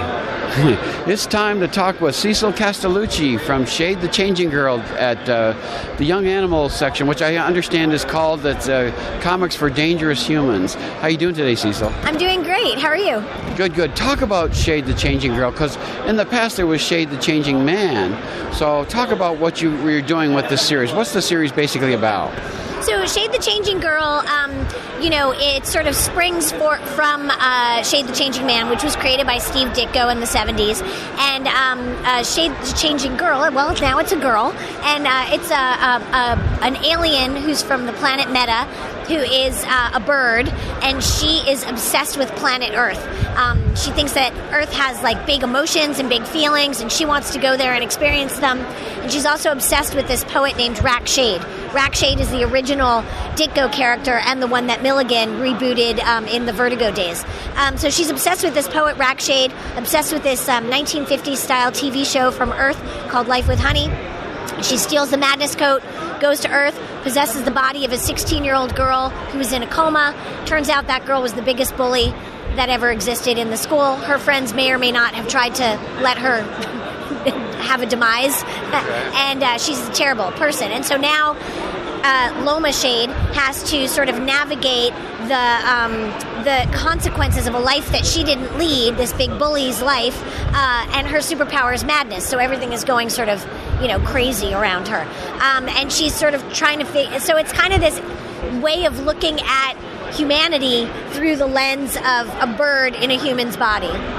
it's time to talk with Cecil Castellucci from Shade the Changing Girl at uh, the Young Animals section, which I understand is called it's, uh, Comics for Dangerous Humans. How you doing today, Cecil? I'm doing great. How are you? Good, good. Talk about Shade the Changing Girl, because in the past there was Shade the Changing Man. So talk about what you were doing with this series. What's the series basically about? So Shade the Changing Girl, um, you know, it sort of springs for, from uh, Shade the Changing Man, which was created by Steve Ditko in the seventies. And um, uh, Shade the Changing Girl, well, now it's a girl, and uh, it's a, a, a an alien who's from the planet Meta, who is uh, a bird, and she is obsessed with planet Earth. Um, she thinks that Earth has like big emotions and big feelings, and she wants to go there and experience them. And she's also obsessed with this poet named Rack Shade. Rack Shade is the original Ditko character and the one that Milligan rebooted um, in the Vertigo days. Um, so she's obsessed with this poet Rack Shade, obsessed with this um, nineteen fifties style T V show from Earth called Life with Honey. She steals the Madness Coat, goes to Earth, possesses the body of a sixteen-year-old girl who was in a coma. Turns out that girl was the biggest bully that ever existed in the school. Her friends may or may not have tried to let her have a demise, and uh, she's a terrible person. And so now uh, Loma Shade has to sort of navigate the um, the consequences of a life that she didn't lead, this big bully's life, uh, and her superpower is madness. So everything is going sort of, you know, crazy around her, um, and she's sort of trying to figure. So it's kind of this way of looking at humanity through the lens of a bird in a human's body.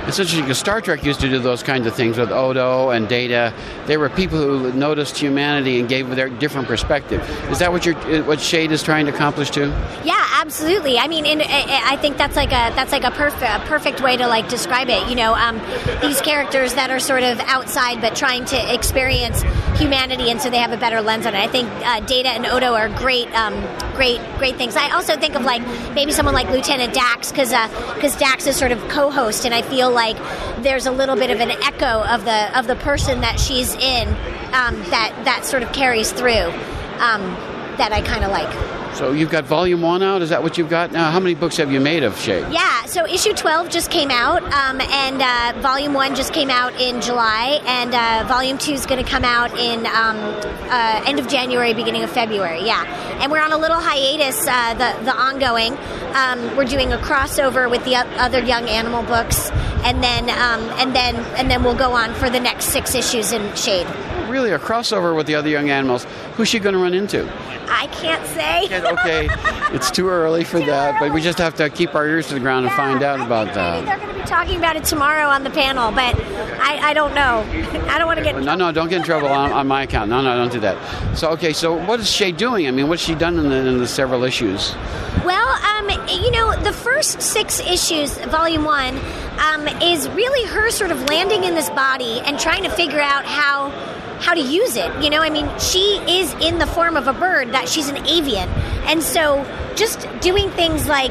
It's interesting because Star Trek used to do those kinds of things with Odo and Data. They were people who noticed humanity and gave their different perspective. Is that what you're, what Shade is trying to accomplish too? Yeah, absolutely. I mean, in, I think that's like a that's like a perfect a perfect way to like describe it. You know, um, these characters that are sort of outside but trying to experience humanity, and so they have a better lens on it. I think uh, Data and Odo are great, um, great, great things. I also think of like maybe someone like Lieutenant Dax, because because uh, Dax is sort of co-host, and I feel like there's a little bit of an echo of the of the person that she's in um, that that sort of carries through um, that I kind of like. So you've got volume one out? Is that what you've got now? How many books have you made of Shade? Yeah, so issue twelve just came out, um, and uh, volume one just came out in July, and uh, volume two is going to come out in um, uh, end of January, beginning of February. Yeah, and we're on a little hiatus, uh, the the ongoing. Um, we're doing a crossover with the other Young Animal books, and then um, and then and then we'll go on for the next six issues in Shade. Really, a crossover with the other Young Animals. Who's she going to run into? I can't say. Okay, it's too early for too that, early. but we just have to keep our ears to the ground yeah, and find out I about think that. Maybe they're going to be talking about it tomorrow on the panel, but I, I don't know. I don't want to get in No, no, don't get in trouble on, on my account. No, no, don't do that. So, okay, so what is Shade doing? I mean, what's she done in the, in the several issues? Well, um, you know, the first six issues, volume one, um, is really her sort of landing in this body and trying to figure out how how to use it. You know, I mean, she is in the form of a bird, that she's an avian. And so just doing things like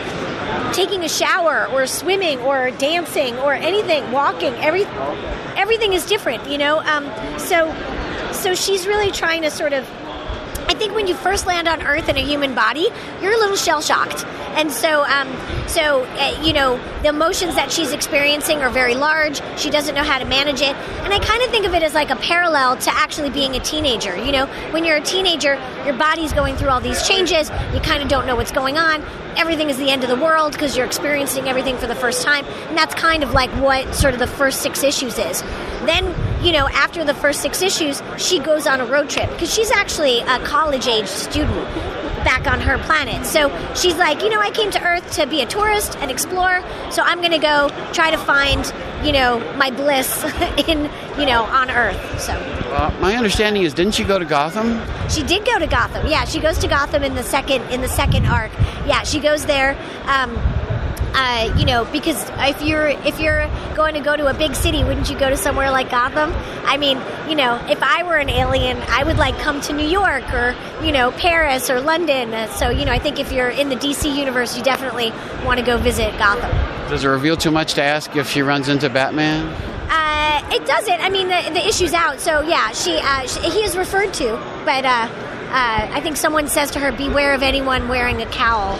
taking a shower or swimming or dancing or anything, walking, every, everything is different, you know? Um, so, so she's really trying to sort of, I think when you first land on Earth in a human body, you're a little shell-shocked. And so, um, so uh, you know, the emotions that she's experiencing are very large. She doesn't know how to manage it. And I kind of think of it as like a parallel to actually being a teenager. You know, when you're a teenager, your body's going through all these changes. You kind of don't know what's going on. Everything is the end of the world because you're experiencing everything for the first time. And that's kind of like what sort of the first six issues is. Then, you know, after the first six issues, she goes on a road trip because she's actually a college-age student back on her planet. So she's like, you know, I came to Earth to be a tourist and explore, so I'm going to go try to find, you know, my bliss in, you know, on Earth. So uh, my understanding is, didn't she go to Gotham? She did go to Gotham. Yeah, she goes to Gotham in the second in the second arc. Yeah, she goes there. Um, Uh, you know, because if you're if you're going to go to a big city, wouldn't you go to somewhere like Gotham? I mean, you know, if I were an alien, I would like come to New York or, you know, Paris or London. Uh, so, you know, I think if you're in the D C universe, you definitely want to go visit Gotham. Does it reveal too much to ask if she runs into Batman? Uh, it doesn't. I mean, the, the issue's out, so yeah, she, uh, she he is referred to, but uh, uh, I think someone says to her, "Beware of anyone wearing a cowl."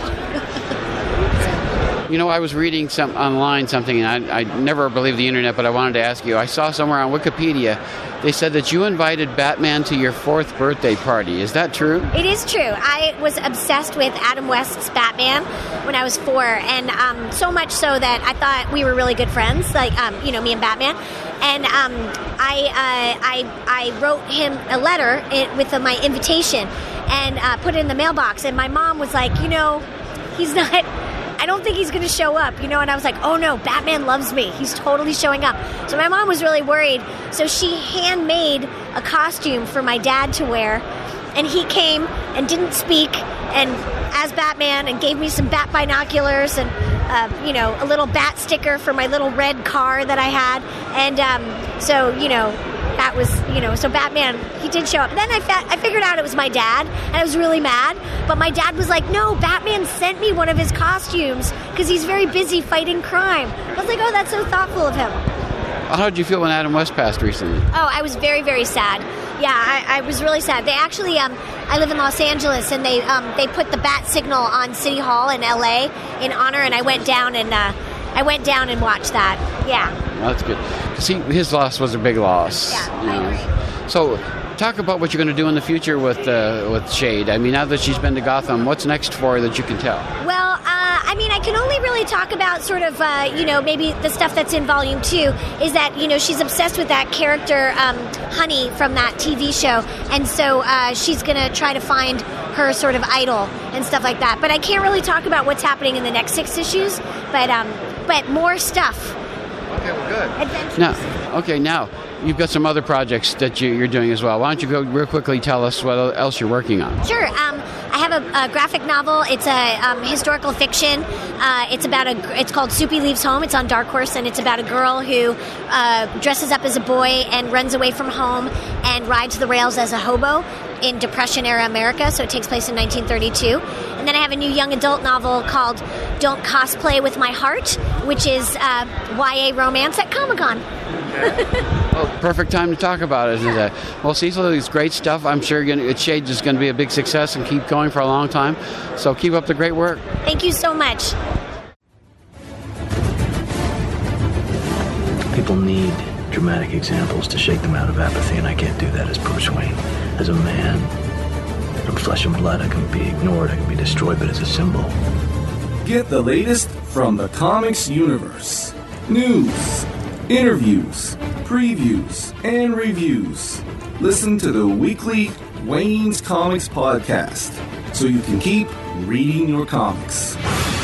You know, I was reading some online something, and I, I never believe the internet, but I wanted to ask you. I saw somewhere on Wikipedia, they said that you invited Batman to your fourth birthday party. Is that true? It is true. I was obsessed with Adam West's Batman when I was four, and um, so much so that I thought we were really good friends, like, um, you know, me and Batman. And um, I, uh, I, I wrote him a letter with my invitation and uh, put it in the mailbox, and my mom was like, you know, he's not... I don't think he's going to show up, you know, and I was like, oh no, Batman loves me. He's totally showing up. So my mom was really worried. So she handmade a costume for my dad to wear, and he came and didn't speak and as Batman and gave me some bat binoculars and, uh, you know, a little bat sticker for my little red car that I had. And um, so, you know, that was, you know, so Batman, he did show up. Then I, fa- I figured out it was my dad, and I was really mad. But my dad was like, no, Batman sent me one of his costumes because he's very busy fighting crime. I was like, oh, that's so thoughtful of him. How did you feel when Adam West passed recently? Oh, I was very, very sad. Yeah, I, I was really sad. They actually, um, I live in Los Angeles, and they um, they put the bat signal on City Hall in L A in honor, and I went down and uh, I went down and watched that. Yeah. Well, that's good. See, his loss was a big loss. Yeah, you I know. agree. So, talk about what you're going to do in the future with uh, with Shade. I mean, now that she's been to Gotham, what's next for her that you can tell? Well, uh, I mean, I can only really talk about sort of, uh, you know, maybe the stuff that's in Volume two is that, you know, she's obsessed with that character, um, Honey, from that T V show. And so uh, she's going to try to find her sort of idol and stuff like that. But I can't really talk about what's happening in the next six issues. But, um, but more stuff. Okay, well, good. Adventures. Now, okay, now you've got some other projects that you, you're doing as well. Why don't you go real quickly tell us what else you're working on? Sure. Um, I have a, a graphic novel. It's a um, historical fiction. Uh, it's about a. It's called Soupy Leaves Home. It's on Dark Horse, and it's about a girl who uh, dresses up as a boy and runs away from home and rides the rails as a hobo in Depression era America. So it takes place in nineteen thirty-two. And then I have a new young adult novel called Don't Cosplay with My Heart, which is uh, Y A romance at Comic-Con. Well, perfect time to talk about it, isn't it? Well, Cecil, it's great stuff. I'm sure you're gonna, Shade is going to be a big success and keep going for a long time. So keep up the great work. Thank you so much. People need dramatic examples to shake them out of apathy, and I can't do that as Bruce Wayne. As a man, from flesh and blood, I can be ignored, I can be destroyed, but as a symbol. Get the latest from the comics universe. News, interviews, previews, and reviews. Listen to the weekly Wayne's Comics podcast so you can keep reading your comics.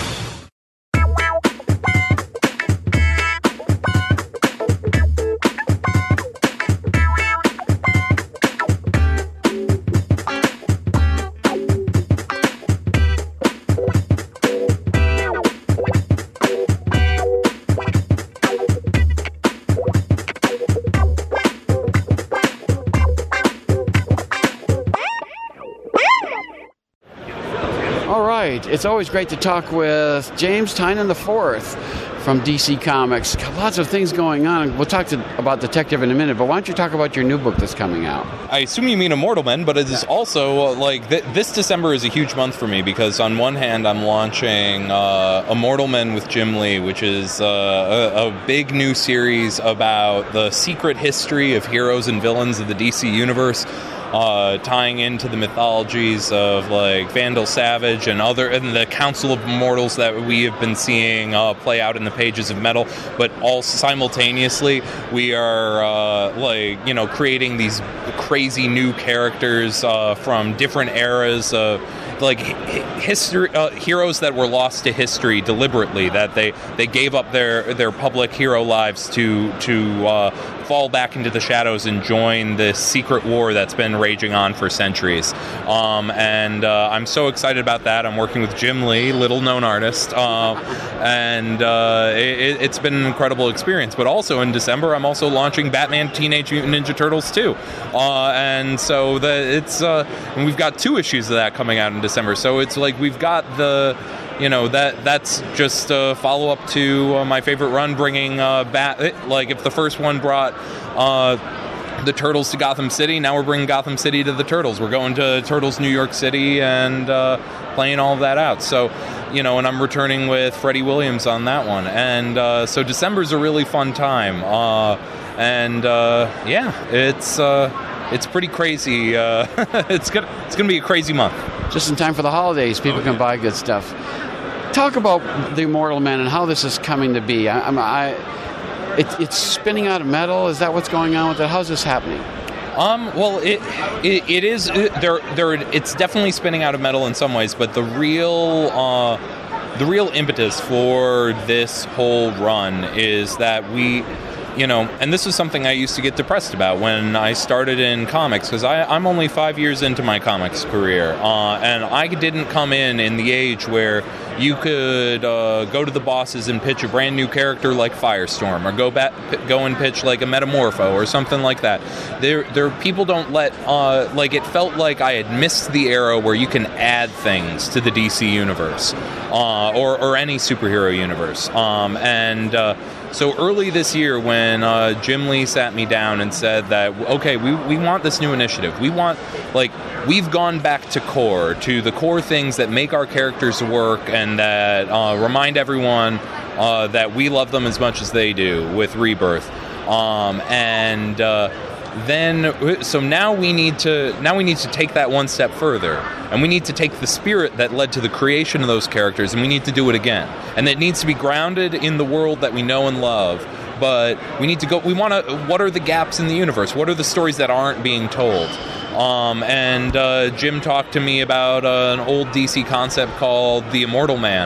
It's always great to talk with James Tynion the fourth from D C Comics. Lots of things going on. We'll talk to, about Detective in a minute, but why don't you talk about your new book that's coming out? I assume you mean Immortal Men, but it is also, uh, like, th- this December is a huge month for me because on one hand I'm launching uh, Immortal Men with Jim Lee, which is uh, a, a big new series about the secret history of heroes and villains of the D C universe. Uh, tying into the mythologies of like Vandal Savage and other and the Council of Immortals that we have been seeing uh, play out in the pages of Metal, but all simultaneously we are uh, like you know creating these crazy new characters uh, from different eras of like history uh, heroes that were lost to history deliberately, that they, they gave up their their public hero lives to to uh, fall back into the shadows and join this secret war that's been raging on for centuries. Um, and uh, I'm so excited about that. I'm working with Jim Lee, little known artist, uh, and uh, it, it's been an incredible experience. But also in December, I'm also launching Batman Teenage Mutant Ninja Turtles two, uh, and so the, it's uh, and we've got two issues of that coming out in December. So it's like we've got the. You know, that that's just a follow-up to uh, my favorite run, bringing uh, Bat... Like, if the first one brought uh, the Turtles to Gotham City, now we're bringing Gotham City to the Turtles. We're going to Turtles New York City and uh, playing all of that out. So, you know, and I'm returning with Freddie Williams on that one. And uh, so December's a really fun time. Uh, and, uh, yeah, it's... Uh, It's pretty crazy. Uh, it's gonna it's gonna be a crazy month. Just in time for the holidays, people oh, yeah. can buy good stuff. Talk about the Immortal Men and how this is coming to be. I, I, it, it's spinning out of metal. Is that what's going on with it? How's this happening? Um, well, it it, it is. It, there there. It's definitely spinning out of metal in some ways, but the real. Uh, the real impetus for this whole run is that we. You know, and this is something I used to get depressed about when I started in comics, because I'm only five years into my comics career, uh, and I didn't come in in the age where you could uh, go to the bosses and pitch a brand new character like Firestorm, or go back, go and pitch like a Metamorpho or something like that. There, there people don't let uh, like it felt like I had missed the era where you can add things to the D C universe, uh, or or any superhero universe, um, and. Uh, So early this year when uh, Jim Lee sat me down and said that, okay, we, we want this new initiative. We want, like, we've gone back to core, to the core things that make our characters work and that uh, remind everyone uh, that we love them as much as they do with Rebirth. Um, and uh, then, so now we need to now we need to take that one step further. And we need to take the spirit that led to the creation of those characters, and we need to do it again. And it needs to be grounded in the world that we know and love. But we need to go, we want to, what are the gaps in the universe? What are the stories that aren't being told? Um, and uh, Jim talked to me about uh, an old D C concept called The Immortal Man.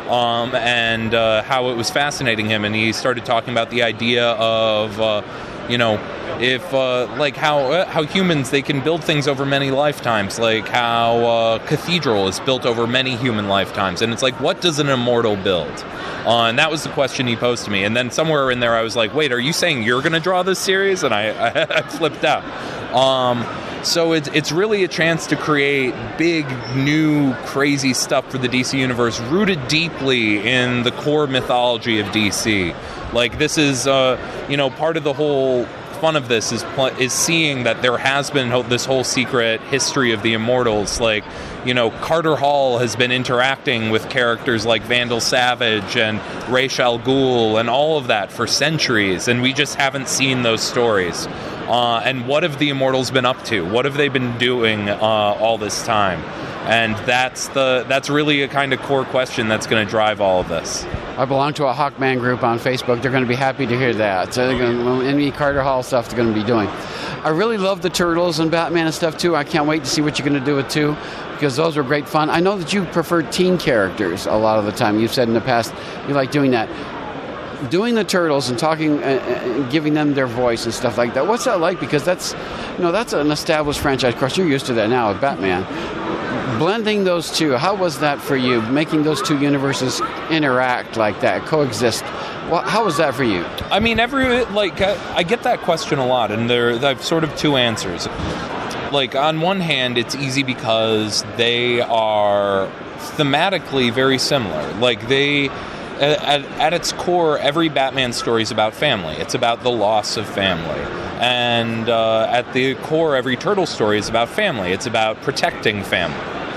um, and uh, how it was fascinating him. And he started talking about the idea of, uh, you know, if uh, like how uh, how humans, they can build things over many lifetimes, like how uh, Cathedral is built over many human lifetimes, and it's like, what does an immortal build? Uh, and that was the question he posed to me. And then somewhere in there, I was like, wait, are you saying you're going to draw this series? And I, I, I flipped out. Um, so it's it's really a chance to create big, new, crazy stuff for the D C universe, rooted deeply in the core mythology of D C. Like, this is, uh, you know, part of the whole fun of this is pl- is seeing that there has been ho- this whole secret history of the Immortals. Like, you know, Carter Hall has been interacting with characters like Vandal Savage and Ra's al Ghul and all of that for centuries, and we just haven't seen those stories. Uh, and what have the Immortals been up to? What have they been doing uh, all this time? And that's the that's really a kind of core question that's going to drive all of this. I belong to a Hawkman group on Facebook. They're going to be happy to hear that. So they're going to, any Carter Hall stuff they're going to be doing. I really love the Turtles and Batman and stuff too. I can't wait to see what you're going to do with two, because those are great fun. I know that you prefer teen characters a lot of the time. You've said in the past you like doing that. Doing the Turtles and talking, uh, and giving them their voice and stuff like that. What's that like? Because that's, you know, that's an established franchise. Of course, you're used to that now with Batman. Blending those two, how was that for you? Making those two universes interact like that, coexist. Well, how was that for you? I mean, every like I, I get that question a lot, and there I've sort of two answers. Like, on one hand, it's easy because they are thematically very similar. Like, they. At, at its core, every Batman story is about family. It's about the loss of family. And uh, at the core, every Turtle story is about family. It's about protecting family.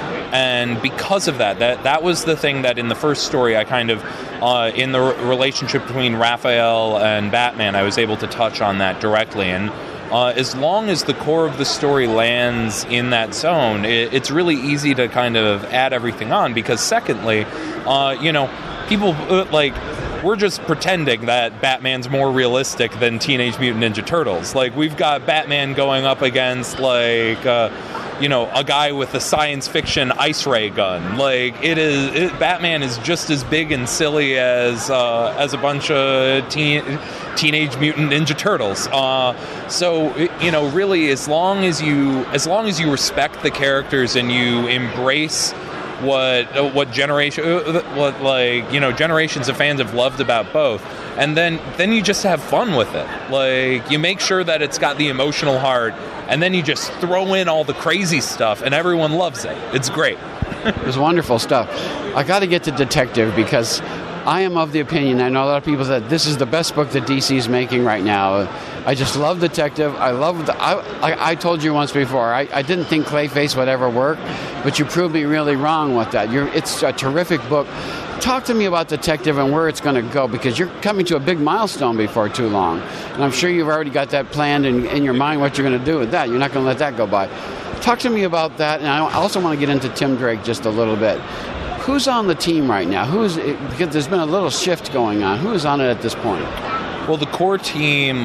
And because of that, that, that was the thing that in the first story I kind of, uh, in the r- relationship between Raphael and Batman, I was able to touch on that directly. And uh, as long as the core of the story lands in that zone, it, it's really easy to kind of add everything on, because secondly, uh, you know, people, uh, like, we're just pretending that Batman's more realistic than Teenage Mutant Ninja Turtles. Like, we've got Batman going up against, like, uh, you know, a guy with a science fiction ice ray gun. Like, it is, it, Batman is just as big and silly as uh, as a bunch of teen, Teenage Mutant Ninja Turtles. Uh, so, you know, really, as long as you, as long as you respect the characters and you embrace what what generation what like you know generations of fans have loved about both, and then then you just have fun with it. Like, you make sure that it's got the emotional heart, and then you just throw in all the crazy stuff, and everyone loves it. It's great. It was wonderful stuff. I got to get to Detective, because I am of the opinion, I know a lot of people that this is the best book that D C is making right now. I just love Detective. I love the, I, I, I told you once before, I, I didn't think Clayface would ever work, but you proved me really wrong with that. You're, it's a terrific book. Talk to me about Detective and where it's going to go, because you're coming to a big milestone before too long. And I'm sure you've already got that planned in, in your mind, what you're going to do with that. You're not going to let that go by. Talk to me about that, and I also want to get into Tim Drake just a little bit. Who's on the team right now? Who's, because there's been a little shift going on. Who's on it at this point? Well, the core team,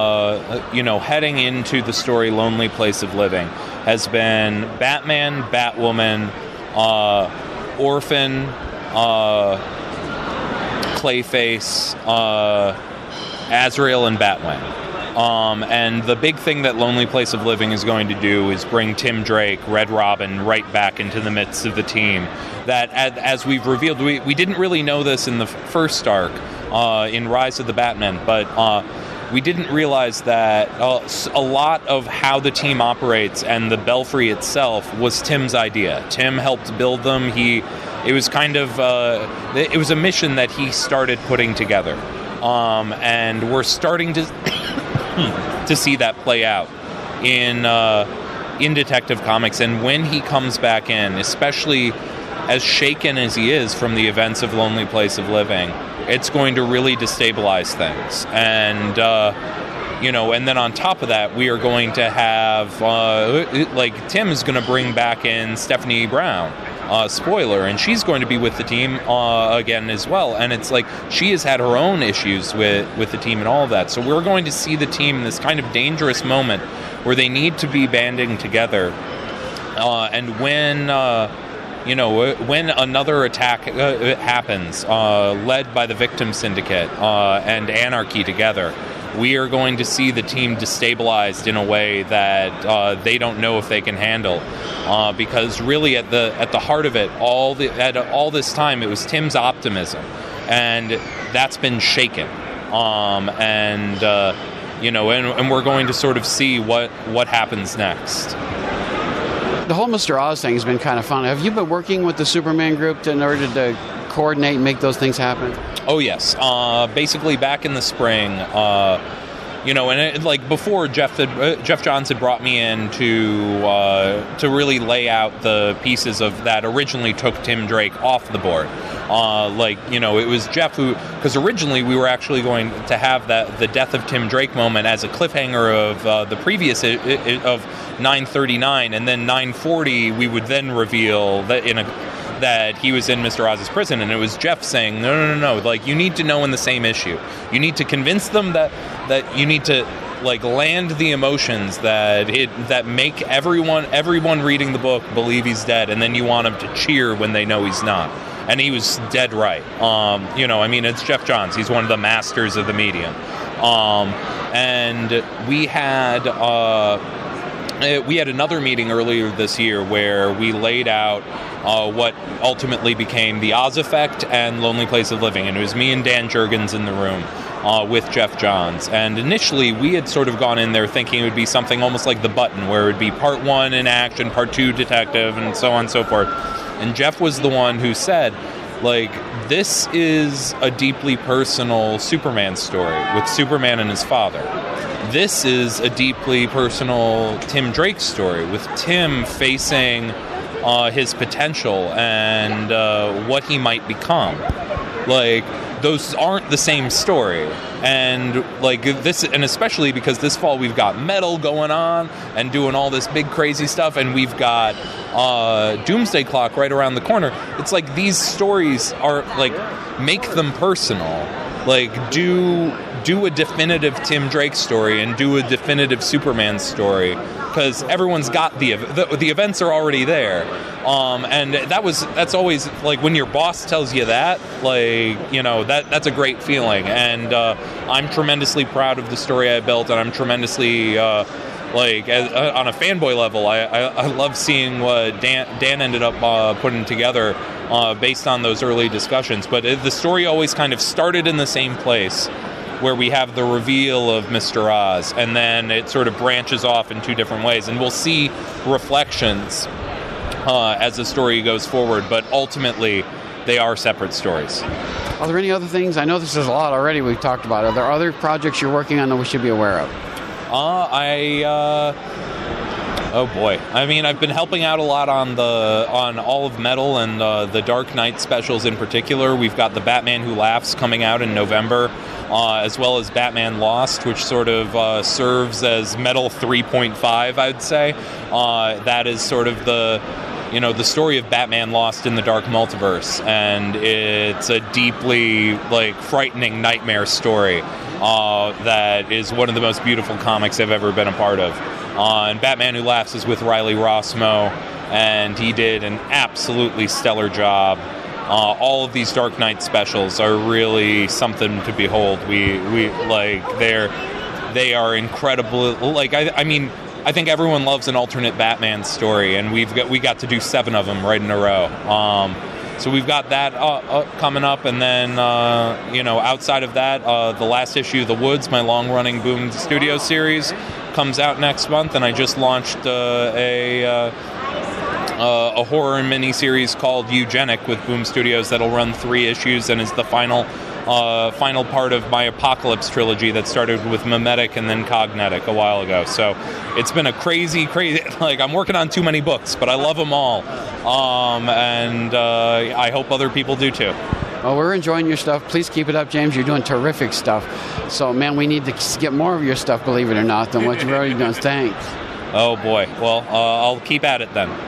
uh, you know, heading into the story Lonely Place of Living has been Batman, Batwoman, uh, Orphan, uh, Clayface, uh, Azrael, and Batwing. Um, and the big thing that Lonely Place of Living is going to do is bring Tim Drake, Red Robin, right back into the midst of the team. That, as we've revealed, we, we didn't really know this in the first arc, uh, in Rise of the Batman, but uh, we didn't realize that uh, a lot of how the team operates and the Belfry itself was Tim's idea. Tim helped build them. He, it was kind of, uh, it was a mission that he started putting together. Um, and we're starting to to see that play out in uh, in Detective Comics. And when he comes back in, especially as shaken as he is from the events of Lonely Place of Living, it's going to really destabilize things. And uh, you know, and then on top of that, we are going to have uh, like Tim is going to bring back in Stephanie Brown. Uh, spoiler, and she's going to be with the team uh, again as well. And it's like she has had her own issues with, with the team and all of that. So we're going to see the team in this kind of dangerous moment where they need to be banding together. Uh, and when uh, you know, when another attack uh, happens, uh, led by the Victim Syndicate uh, and Anarchy together, we are going to see the team destabilized in a way that uh, they don't know if they can handle. Uh, because really, at the at the heart of it, all the at all this time, it was Tim's optimism, and that's been shaken. Um, and uh, you know, and, and we're going to sort of see what what happens next. The whole Mister Oz thing has been kind of fun. Have you been working with the Superman group to, in order to coordinate and make those things happen? Oh, yes. Uh, basically, back in the spring, uh, you know, and it, like before, Jeff had, uh, Jeff Johns had brought me in to uh, to really lay out the pieces of that originally took Tim Drake off the board. Uh, like, you know, it was Jeff who, because originally we were actually going to have that the death of Tim Drake moment as a cliffhanger of uh, the previous I- I- of nine thirty-nine, and then nine forty we would then reveal that in a that he was in Mister Oz's prison, and it was Jeff saying, no, no, no, no, like, you need to know in the same issue. You need to convince them that that you need to, like, land the emotions that it that make everyone everyone reading the book believe he's dead, and then you want them to cheer when they know he's not. And he was dead right. Um, you know, I mean, it's Jeff Johns. He's one of the masters of the medium. Um, and we had... Uh, We had another meeting earlier this year where we laid out uh, what ultimately became the Oz Effect and Lonely Place of Living. And it was me and Dan Jurgens in the room uh, with Jeff Johns. And initially, we had sort of gone in there thinking it would be something almost like The Button, where it would be part one in action, part two detective, and so on and so forth. And Jeff was the one who said, like, this is a deeply personal Superman story with Superman and his father. This is a deeply personal Tim Drake story with Tim facing uh, his potential and uh, what he might become. Like, those aren't the same story. And like this, and especially because this fall we've got Metal going on and doing all this big crazy stuff, and we've got uh, Doomsday Clock right around the corner. It's like these stories are like, make them personal. Like, do do a definitive Tim Drake story and do a definitive Superman story, because everyone's got the, the the events are already there. Um, and that was that's always like when your boss tells you that, like, you know, that that's a great feeling. And uh, I'm tremendously proud of the story I built, and I'm tremendously uh, like as, uh, on a fanboy level. I, I, I love seeing what Dan Dan ended up uh, putting together uh, based on those early discussions. But it, the story always kind of started in the same place, where we have the reveal of Mister Oz, and then it sort of branches off in two different ways. And we'll see reflections uh, as the story goes forward, but ultimately they are separate stories. Are there any other things? I know this is a lot already we've talked about. Are there other projects you're working on that we should be aware of? Uh, I... Uh Oh boy! I mean, I've been helping out a lot on the on all of Metal and uh, the Dark Knight specials in particular. We've got the Batman Who Laughs coming out in November, uh, as well as Batman Lost, which sort of uh, serves as Metal three point five, I'd say. Uh, that is sort of the, you know, the story of Batman Lost in the Dark Multiverse, and it's a deeply, like, frightening nightmare story uh, that is one of the most beautiful comics I've ever been a part of. Uh, and Batman Who Laughs is with Riley Rossmo, and he did an absolutely stellar job. Uh, all of these Dark Knight specials are really something to behold. We we like they're they are incredible. Like I, I mean, I think everyone loves an alternate Batman story, and we've got we got to do seven of them right in a row. Um, so we've got that uh, uh, coming up, and then uh, you know, outside of that, uh, the last issue of The Woods, my long-running Boom Studios series, comes out next month, and I just launched uh, a uh, uh, a horror miniseries called Eugenic with Boom Studios that'll run three issues and is the final uh, final part of my Apocalypse trilogy that started with Memetic and then Cognetic a while ago. So it's been a crazy, crazy, like, I'm working on too many books, but I love them all, um, and uh, I hope other people do too. Well, we're enjoying your stuff. Please keep it up, James. You're doing terrific stuff. So, man, we need to get more of your stuff, believe it or not, than what you've already done. Thanks. Oh, boy. Well, uh, I'll keep at it then.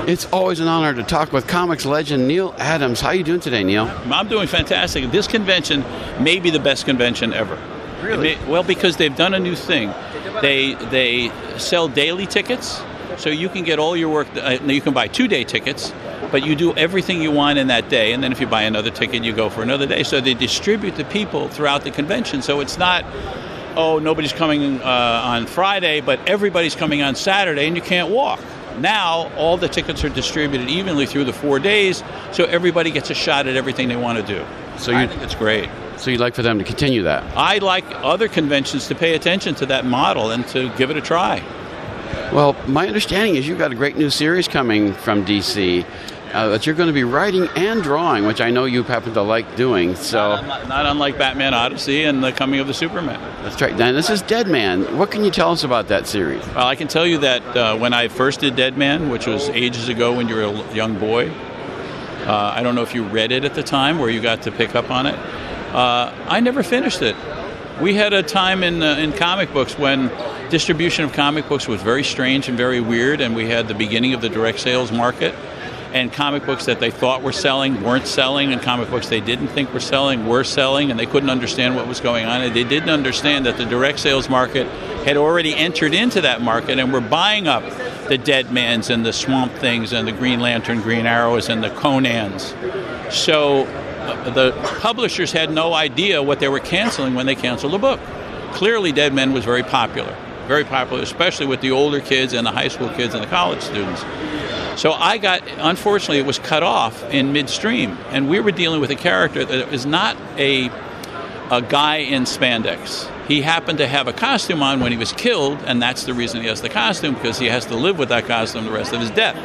It's always an honor to talk with comics legend Neal Adams. How are you doing today, Neal? I'm doing fantastic. This convention may be the best convention ever. Really? May, well, because they've done a new thing. They they sell daily tickets, so you can get all your work. Uh, you can buy two-day tickets, but you do everything you want in that day, and then if you buy another ticket, you go for another day. So they distribute the people throughout the convention, so it's not, oh, nobody's coming uh, on Friday, but everybody's coming on Saturday, and you can't walk. Now, all the tickets are distributed evenly through the four days, so everybody gets a shot at everything they want to do. So I think it's great. So you'd like for them to continue that? I'd like other conventions to pay attention to that model and to give it a try. Well, my understanding is you've got a great new series coming from D C uh, that you're going to be writing and drawing, which I know you happen to like doing. So Not, unlike, not unlike Batman Odyssey and The Coming of the Superman. That's right. Now, this is Dead Man. What can you tell us about that series? Well, I can tell you that uh, when I first did Dead Man, which was ages ago when you were a young boy, uh, I don't know if you read it at the time where you got to pick up on it. Uh, I never finished it. We had a time in uh, in comic books when distribution of comic books was very strange and very weird, and we had the beginning of the direct sales market, and comic books that they thought were selling weren't selling, and comic books they didn't think were selling were selling, and they couldn't understand what was going on. And they didn't understand that the direct sales market had already entered into that market and were buying up the Deadmans and the Swamp Things and the Green Lantern, Green Arrows, and the Conans. So uh, the publishers had no idea what they were canceling when they canceled the book. Clearly, Dead Men was very popular, very popular, especially with the older kids and the high school kids and the college students. So I got, unfortunately, it was cut off in midstream, and we were dealing with a character that is not a a guy in spandex. He happened to have a costume on when he was killed, and that's the reason he has the costume, because he has to live with that costume the rest of his death.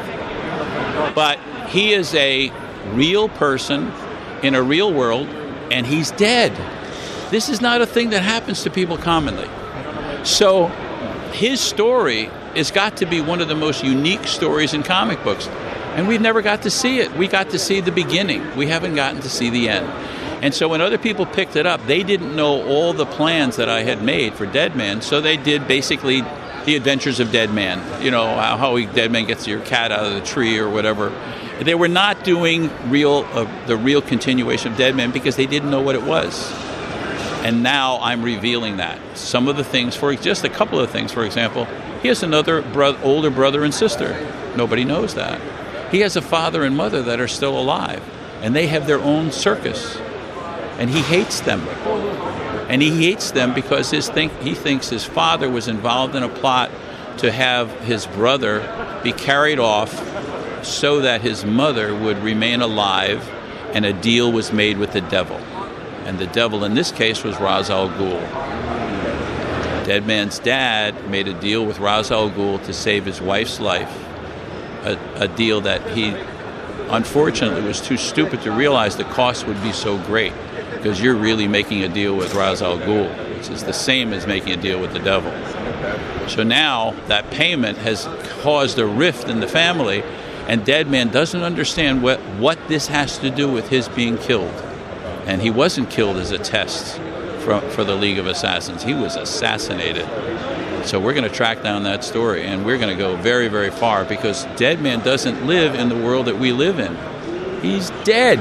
But he is a real person in a real world, and he's dead. This is not a thing that happens to people commonly. So his story has got to be one of the most unique stories in comic books. And we've never got to see it. We got to see the beginning. We haven't gotten to see the end. And so when other people picked it up, they didn't know all the plans that I had made for Dead Man. So they did basically the adventures of Dead Man. You know, how, how he, Dead Man gets your cat out of the tree or whatever. They were not doing real uh, the real continuation of Dead Man because they didn't know what it was. And now I'm revealing that. Some of the things, for just a couple of things, for example, he has another bro- older brother and sister. Nobody knows that. He has a father and mother that are still alive, and they have their own circus. And he hates them. And he hates them because his think, he thinks his father was involved in a plot to have his brother be carried off so that his mother would remain alive, and a deal was made with the devil. And the devil in this case was Ra's al Ghul. Dead Man's dad made a deal with Ra's al Ghul to save his wife's life, a, a deal that he unfortunately was too stupid to realize the cost would be so great, because you're really making a deal with Ra's al Ghul, which is the same as making a deal with the devil. So now that payment has caused a rift in the family, and Dead Man doesn't understand what, what this has to do with his being killed. And he wasn't killed as a test for, for the League of Assassins. He was assassinated. So we're going to track down that story, and we're going to go very, very far, because Dead Man doesn't live in the world that we live in. He's dead.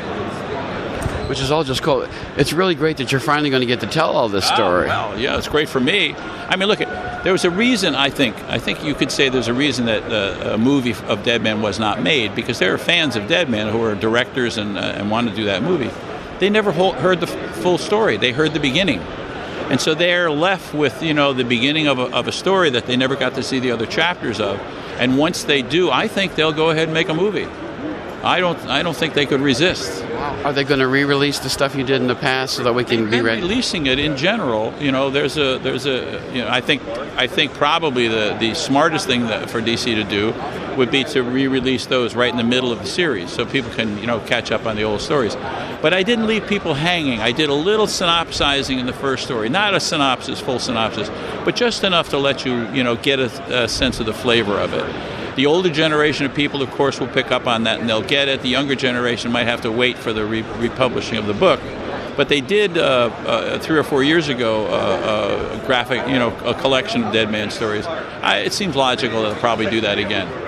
Which is all just cool. It's really great that you're finally going to get to tell all this story. Oh, well, yeah, it's great for me. I mean, look, there was a reason, I think, I think you could say there's a reason that uh, a movie of Dead Man was not made, because there are fans of Dead Man who are directors and, uh, and want to do that movie. They never heard the f- full story. They heard the beginning. And so they're left with, you know, the beginning of a, of a story that they never got to see the other chapters of. And once they do, I think they'll go ahead and make a movie. I don't I don't think they could resist. Are they going to re-release the stuff you did in the past so that we can be ready? Releasing it in general, you know, there's a there's a you know, I think I think probably the, the smartest thing that for D C to do would be to re-release those right in the middle of the series, so people can, you know, catch up on the old stories. But I didn't leave people hanging. I did a little synopsizing in the first story, not a synopsis, full synopsis, but just enough to let you, you know, get a, a sense of the flavor of it. The older generation of people, of course, will pick up on that and they'll get it. The younger generation might have to wait for the re- republishing of the book. But they did, uh, uh, three or four years ago, uh, a graphic, you know, a collection of Dead Man stories. I, it seems logical they'll probably do that again.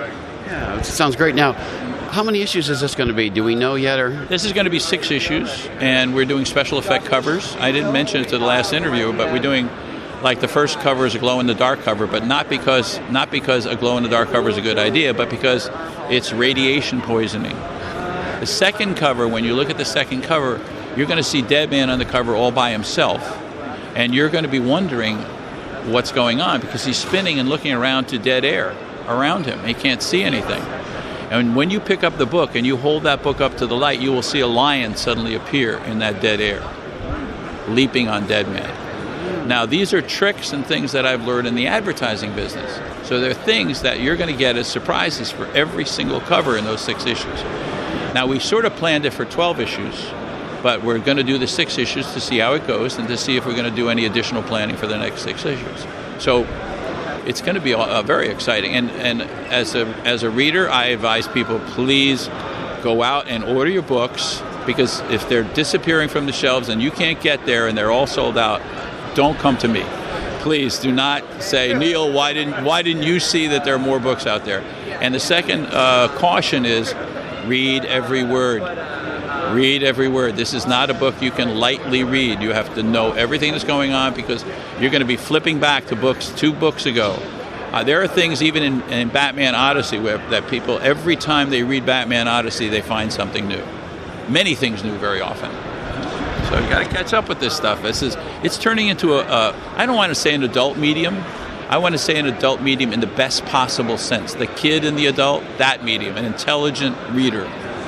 Yeah, it sounds great. Now, how many issues is this going to be? Do we know yet? Or This is going to be six issues, and we're doing special effect covers. I didn't mention it to the last interview, but we're doing, like, the first cover is a glow-in-the-dark cover, but not because not because a glow-in-the-dark cover is a good idea, but because it's radiation poisoning. The second cover, when you look at the second cover, you're going to see Deadman on the cover all by himself, and you're going to be wondering what's going on because he's spinning and looking around to dead air around him. He can't see anything. And when you pick up the book and you hold that book up to the light, you will see a lion suddenly appear in that dead air, leaping on Deadman. Now, these are tricks and things that I've learned in the advertising business. So they're things that you're going to get as surprises for every single cover in those six issues. Now, we sort of planned it for twelve issues, but we're going to do the six issues to see how it goes and to see if we're going to do any additional planning for the next six issues. So it's going to be uh, very exciting. And, and as a as a reader, I advise people, please go out and order your books, because if they're disappearing from the shelves and you can't get there and they're all sold out, don't come to me. Please do not say, Neil, why didn't why didn't you see that there are more books out there? And the second uh, caution is read every word. Read every word. This is not a book you can lightly read. You have to know everything that's going on, because you're going to be flipping back to books two books ago. Uh, there are things even in, in Batman Odyssey where that people, every time they read Batman Odyssey, they find something new. Many things new very often. So you got to catch up with this stuff. This is it's turning into a, a I don't want to say an adult medium. I want to say an adult medium in the best possible sense. The kid and the adult, that medium, an intelligent reader.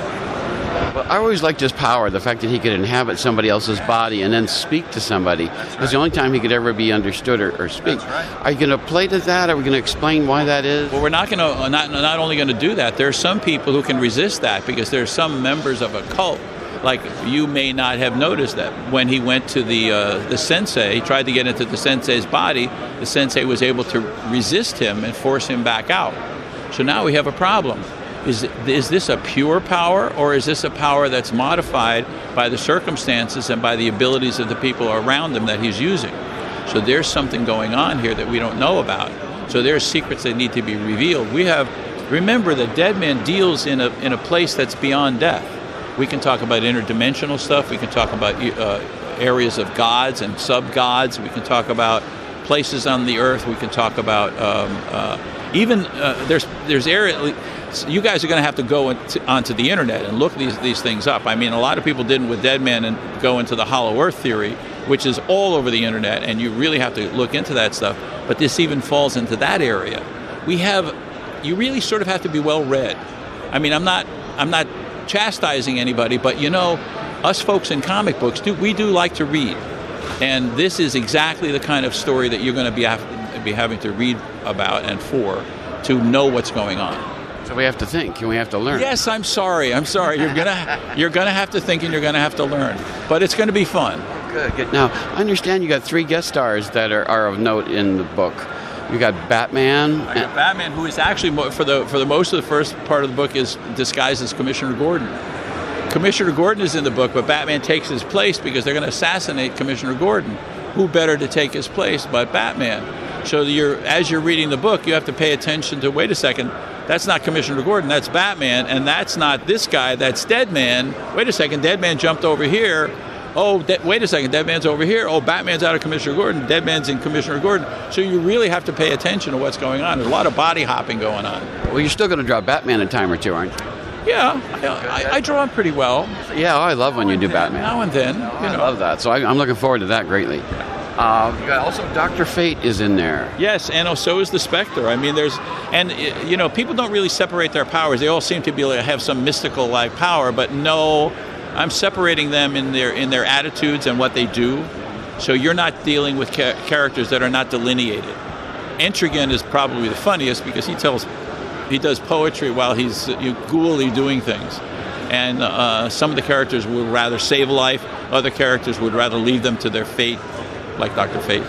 Well, I always liked his power, the fact that he could inhabit somebody else's body and then speak to somebody. That's right. It's the only time he could ever be understood or, or speak. That's right. Are you going to play to that? Are we going to explain why that is? Well, we're not going to not not only going to do that. There are some people who can resist that, because there are some members of a cult. Like, you may not have noticed that when he went to the uh, the sensei, he tried to get into the sensei's body, the sensei was able to resist him and force him back out. So now we have a problem. Is is this a pure power, or is this a power that's modified by the circumstances and by the abilities of the people around him that he's using? So there's something going on here that we don't know about. So there's secrets that need to be revealed. We have, remember that Deadman deals in a in a place that's beyond death. We can talk about interdimensional stuff. We can talk about uh, areas of gods and sub-gods. We can talk about places on the earth. We can talk about um, uh, even uh, there's there's area. You guys are going to have to go into, onto the internet and look these these things up. I mean, a lot of people didn't with Deadman and go into the Hollow Earth theory, which is all over the internet, and you really have to look into that stuff. But this even falls into that area. We have, you really sort of have to be well read. I mean, I'm not I'm not. chastising anybody, but you know, us folks in comic books, do we do like to read, and this is exactly the kind of story that you're going to be have, be having to read about and for to know what's going on. So we have to think and we have to learn. Yes, I'm sorry. I'm sorry. You're gonna you're gonna have to think and you're gonna have to learn, but it's going to be fun. Good. Good. Now, I understand you got three guest stars that are, are of note in the book. You got Batman. I got Batman, who is actually for the for the most of the first part of the book is disguised as Commissioner Gordon. Commissioner Gordon is in the book, but Batman takes his place because they're going to assassinate Commissioner Gordon. Who better to take his place but Batman? So you're as you're reading the book, you have to pay attention to. Wait a second, that's not Commissioner Gordon. That's Batman, and that's not this guy. That's Deadman. Wait a second, Deadman jumped over here. Oh, de- wait a second, Deadman's over here. Oh, Batman's out of Commissioner Gordon. Deadman's in Commissioner Gordon. So you really have to pay attention to what's going on. There's a lot of body hopping going on. Well, you're still going to draw Batman a time or two, aren't you? Yeah, I, I, I draw him pretty well. Yeah, I love when you do Batman. Now and then. You I know. love that. So I, I'm looking forward to that greatly. Uh, you got also Doctor Fate is in there. Yes, and so is the Spectre. I mean, there's, and you know, people don't really separate their powers. They all seem to be like, have some mystical like power, but no. I'm separating them in their in their attitudes and what they do. So you're not dealing with ca- characters that are not delineated. Etrigan is probably the funniest because he tells, he does poetry while he's uh, you, ghoully doing things. And uh, some of the characters would rather save life. Other characters would rather leave them to their fate, like Doctor Fate.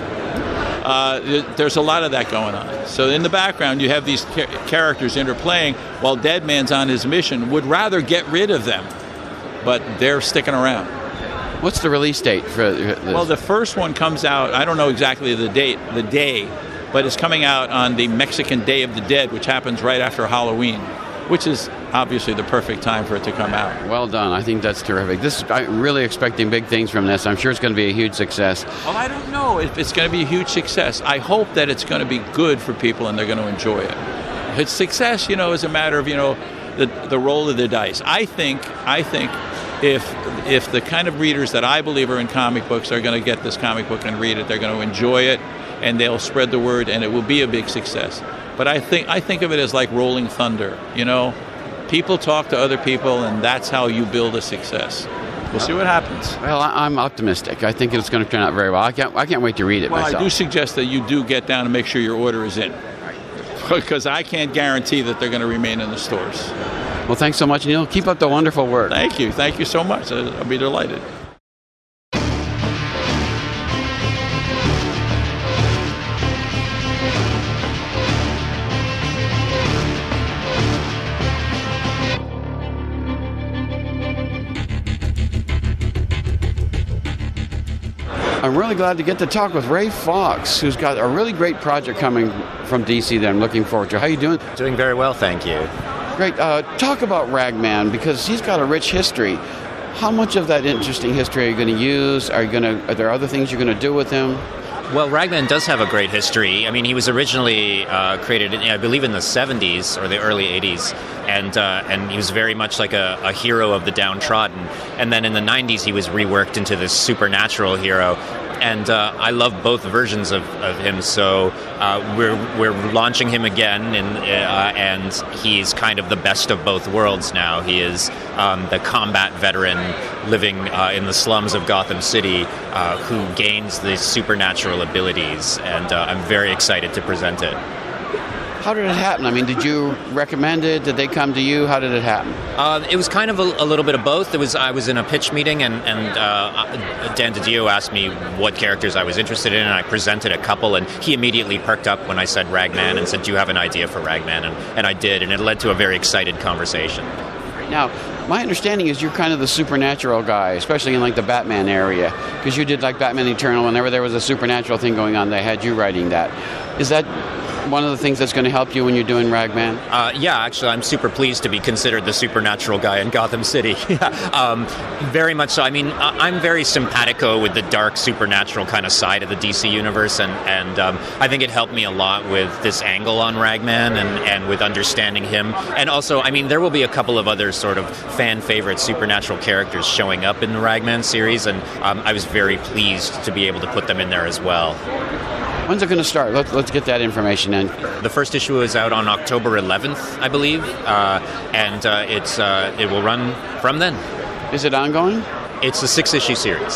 Uh, there's a lot of that going on. So in the background, you have these ca- characters interplaying while Deadman's on his mission, would rather get rid of them. But they're sticking around. What's the release date for this? Well, the first one comes out, I don't know exactly the date, the day, but it's coming out on the Mexican Day of the Dead, which happens right after Halloween. which is obviously the perfect time for it to come out. Well done. I think that's terrific. This I'm really expecting big things from this. I'm sure it's going to be a huge success. Well, I don't know if it's going to be a huge success. I hope that it's going to be good for people and they're going to enjoy it. Its success, you know, is a matter of, you know, the the roll of the dice. I think I think if if the kind of readers that I believe are in comic books are going to get this comic book and read it, they're going to enjoy it, and they'll spread the word, and it will be a big success. But I think I think of it as like rolling thunder. You know, people talk to other people, and that's how you build a success. We'll see what happens. Well, I, I'm optimistic. I think it's going to turn out very well. I can't I can't wait to read it well, myself. I do suggest that you do get down and make sure your order is in. Because I can't guarantee that they're going to remain in the stores. Well, thanks so much, Neil. Keep up the wonderful work. Thank you. Thank you so much. I'll be delighted. I'm really glad to get to talk with Ray Fawkes, who's got a really great project coming from D C that I'm looking forward to. How you doing? Doing very well, thank you. Great. Uh, talk about Ragman, because he's got a rich history. How much of that interesting history are you going to use? Are you going to? Are there other things you're going to do with him? Well, Ragman does have a great history. I mean, he was originally uh, created, I believe, in the seventies or the early eighties, and uh, and he was very much like a, a hero of the downtrodden. And then in the nineties, he was reworked into this supernatural hero. And uh, I love both versions of, of him, so uh, we're we're launching him again, and uh, and he's kind of the best of both worlds now. He is um, the combat veteran living uh, in the slums of Gotham City, uh, who gains the supernatural abilities, and uh, I'm very excited to present it. How did it happen? I mean, did you recommend it? Did they come to you? How did it happen? Uh, it was kind of a, a little bit of both. It was I was in a pitch meeting, and, and uh, Dan DiDio asked me what characters I was interested in, and I presented a couple, and he immediately perked up when I said Ragman and said, do you have an idea for Ragman? And, and I did, and it led to a very excited conversation. Now, my understanding is you're kind of the supernatural guy, especially in like the Batman area, because you did like Batman Eternal. Whenever there was a supernatural thing going on, they had you writing that. Is that one of the things that's going to help you when you're doing Ragman? Uh, yeah, actually, I'm super pleased to be considered the supernatural guy in Gotham City. um, very much so. I mean, I'm very simpatico with the dark supernatural kind of side of the D C universe, and, and um, I think it helped me a lot with this angle on Ragman and, and with understanding him. And also, I mean, there will be a couple of other sort of fan-favorite supernatural characters showing up in the Ragman series, and um, I was very pleased to be able to put them in there as well. When's it going to start? Let's, let's get that information in. The first issue is out on October eleventh, I believe, uh, and uh, it's uh, it will run from then. Is it ongoing? It's a six-issue series.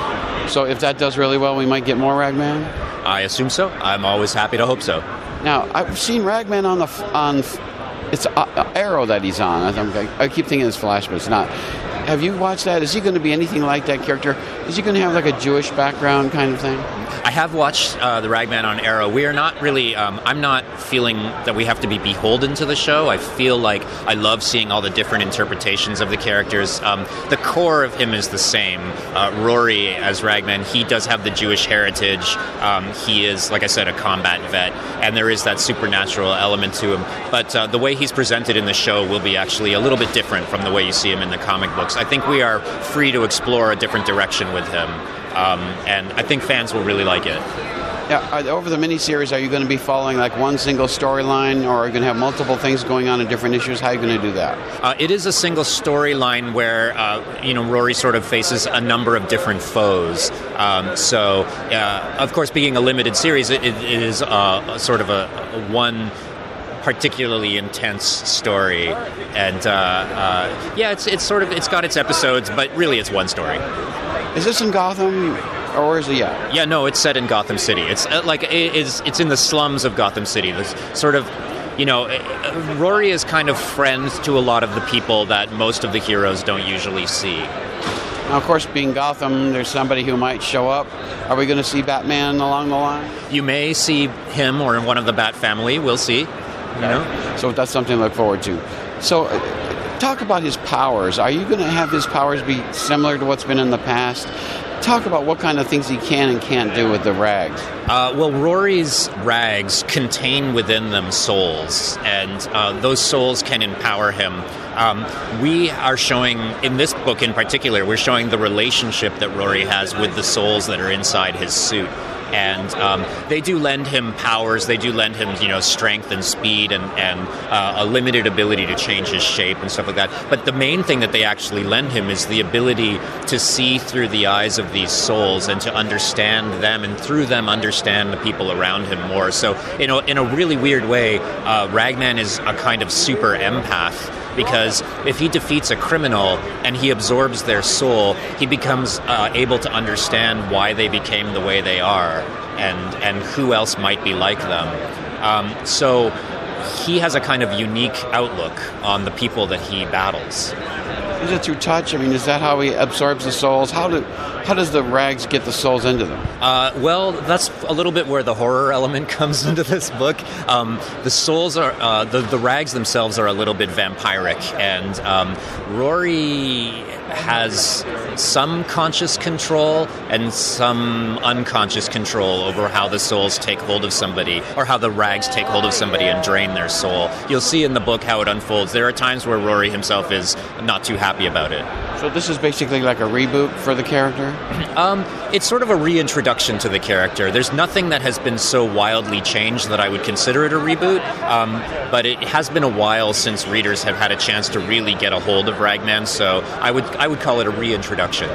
So if that does really well, we might get more Ragman? I assume so. I'm always happy to hope so. Now, I've seen Ragman on the... on. It's uh, Arrow that he's on. I, I keep thinking it's Flash, but it's not. Have you watched that? Is he going to be anything like that character? Is he going to have like a Jewish background kind of thing? I have watched uh, the Ragman on Arrow. We are not really, um, I'm not feeling that we have to be beholden to the show. I feel like I love seeing all the different interpretations of the characters. Um, the core of him is the same. Uh, Rory as Ragman, he does have the Jewish heritage. Um, he is, like I said, a combat vet, and there is that supernatural element to him. But uh, the way he's presented in the show will be actually a little bit different from the way you see him in the comic books. I think we are free to explore a different direction with him. Um, and I think fans will really like it. Yeah, are, over the miniseries, are you going to be following like one single storyline, or are you going to have multiple things going on in different issues? How are you going to do that? Uh, it is a single storyline where, uh, you know, Rory sort of faces a number of different foes. Um, so, uh, of course, being a limited series, it, it is uh, sort of a, a one particularly intense story, and uh, uh, yeah, it's it's sort of it's got its episodes, but really it's one story. Is this in Gotham, or is it? Yeah, yeah, no, it's set in Gotham City. It's uh, like it is. It's in the slums of Gotham City. This sort of, you know, uh, Rory is kind of friend to a lot of the people that most of the heroes don't usually see. Now, of course, being Gotham, there's somebody who might show up. Are we going to see Batman along the line? You may see him or one of the Bat family. We'll see. You know, so that's something to look forward to. So, uh, Talk about his powers. Are you going to have his powers be similar to what's been in the past? Talk about what kind of things he can and can't do with the rags. Uh, well, Rory's rags contain within them souls, and uh, those souls can empower him. Um, we are showing, in this book in particular, we're showing the relationship that Rory has with the souls that are inside his suit. And um, they do lend him powers. They do lend him, you know, strength and speed and, and uh, a limited ability to change his shape and stuff like that. But the main thing that they actually lend him is the ability to see through the eyes of these souls and to understand them, and through them understand the people around him more. So, you know, in a really weird way, uh, Ragman is a kind of super empath. Because if he defeats a criminal and he absorbs their soul, he becomes uh, able to understand why they became the way they are, and, and who else might be like them. Um, so he has a kind of unique outlook on the people that he battles. Is it through touch? I mean, is that how he absorbs the souls? How do how does the rags get the souls into them? Uh, well, that's a little bit where the horror element comes into this book. Um, the souls are uh, the the rags themselves are a little bit vampiric, and um, Rory has some conscious control and some unconscious control over how the souls take hold of somebody, or how the rags take hold of somebody and drain their soul. You'll see in the book how it unfolds. There are times where Rory himself is not too happy about it. So this is basically like a reboot for the character? Um, it's sort of a reintroduction to the character. There's nothing that has been so wildly changed that I would consider it a reboot, um, but it has been a while since readers have had a chance to really get a hold of Ragman, so I would I would call it a reintroduction.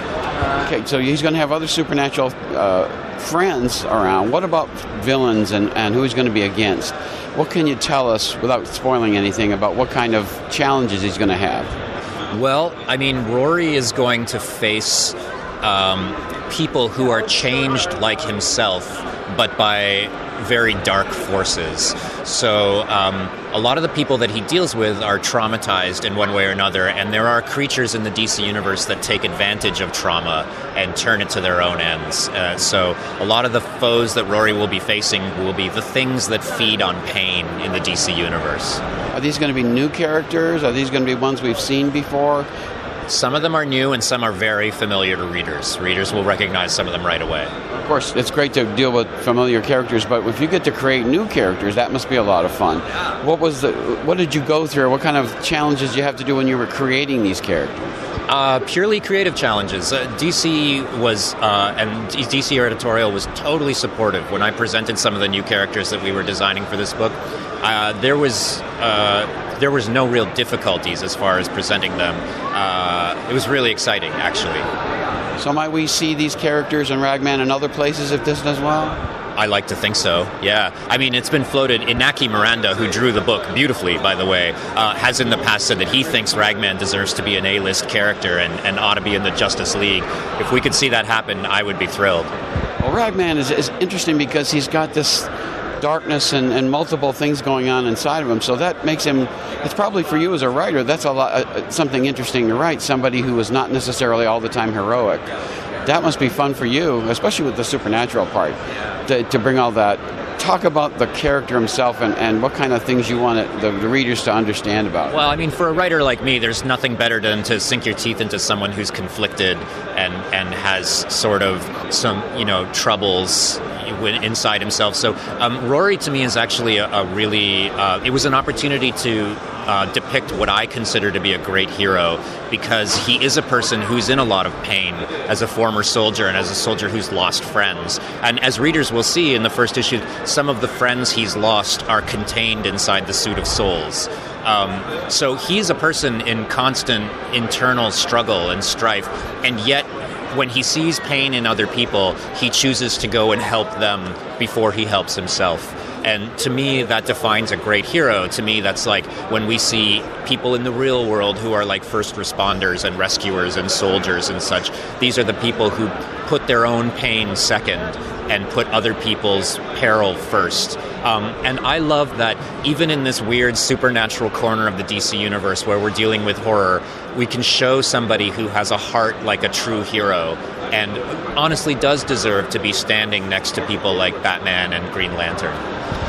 Okay, so he's going to have other supernatural uh, friends around. What about villains and, and who he's going to be against? What can you tell us, without spoiling anything, about what kind of challenges he's going to have? Well, I mean, Rory is going to face um, people who are changed like himself, but by very dark forces. So um, a lot of the people that he deals with are traumatized in one way or another, and there are creatures in the D C universe that take advantage of trauma and turn it to their own ends. Uh, so a lot of the foes that Rory will be facing will be the things that feed on pain in the D C universe. Are these going to be new characters? Are these going to be ones we've seen before? Some of them are new, and some are very familiar to readers. Readers will recognize some of them right away. Of course, it's great to deal with familiar characters, but if you get to create new characters, that must be a lot of fun. What was the? What did you go through? What kind of challenges did you have to do when you were creating these characters? Uh, purely creative challenges. Uh, D C was, uh, and D C Editorial was totally supportive when I presented some of the new characters that we were designing for this book. Uh, there was uh, there was no real difficulties as far as presenting them. Uh, it was really exciting, actually. So might we see these characters in Ragman in other places if this does well? I like to think so, yeah. I mean, it's been floated. Inaki Miranda, who drew the book beautifully, by the way, uh, has in the past said that he thinks Ragman deserves to be an A-list character and, and ought to be in the Justice League. If we could see that happen, I would be thrilled. Well, Ragman is, is interesting because he's got this darkness and, and multiple things going on inside of him, so that makes him, it's probably for you as a writer, that's a lot, uh, something interesting to write, somebody who is not necessarily all the time heroic. That must be fun for you, especially with the supernatural part, to, to bring all that. Talk about the character himself and, and what kind of things you want it, the, the readers to understand about. Well, I mean, for a writer like me, there's nothing better than to sink your teeth into someone who's conflicted and, and has sort of some, you know, troubles inside himself. So um, Rory, to me, is actually a, a really, uh, it was an opportunity to Uh, depict what I consider to be a great hero, because he is a person who's in a lot of pain as a former soldier and as a soldier who's lost friends. And as readers will see in the first issue, some of the friends he's lost are contained inside the Suit of Souls. Um, so he's a person in constant internal struggle and strife, and yet when he sees pain in other people, he chooses to go and help them before he helps himself. And to me, that defines a great hero. To me, that's like when we see people in the real world who are like first responders and rescuers and soldiers and such. These are the people who put their own pain second and put other people's peril first. Um, and I love that even in this weird supernatural corner of the D C universe where we're dealing with horror, we can show somebody who has a heart like a true hero and honestly does deserve to be standing next to people like Batman and Green Lantern.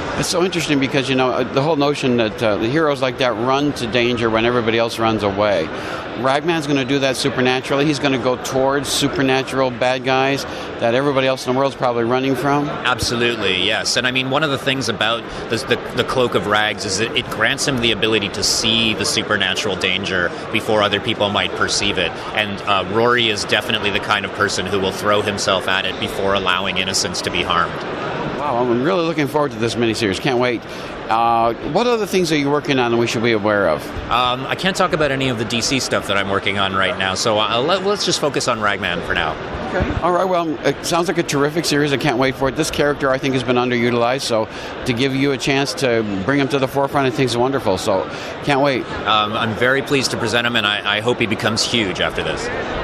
It's so interesting because, you know, the whole notion that uh, the heroes like that run to danger when everybody else runs away. Ragman's going to do that supernaturally. He's going to go towards supernatural bad guys that everybody else in the world is probably running from. Absolutely, yes. And I mean, one of the things about this, the, the Cloak of Rags is that it grants him the ability to see the supernatural danger before other people might perceive it. And uh, Rory is definitely the kind of person who will throw himself at it before allowing innocents to be harmed. Wow, I'm really looking forward to this miniseries. Can't wait. Uh, what other things are you working on that we should be aware of? Um, I can't talk about any of the D C stuff that I'm working on right now, so I'll let, let's just focus on Ragman for now. Okay. All right, well, it sounds like a terrific series. I can't wait for it. This character, I think, has been underutilized, so to give you a chance to bring him to the forefront, I think is wonderful, so can't wait. Um, I'm very pleased to present him, and I, I hope he becomes huge after this.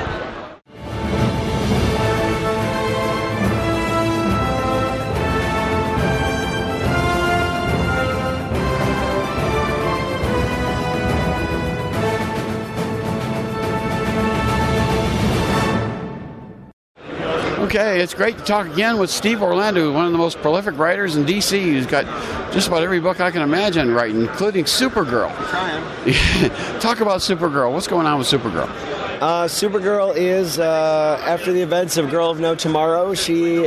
Okay, it's great to talk again with Steve Orlando, one of the most prolific writers in D C. He's got just about every book I can imagine writing, including Supergirl. Trying. Talk about Supergirl. What's going on with Supergirl? Uh, Supergirl is, uh, after the events of Girl of No Tomorrow, she,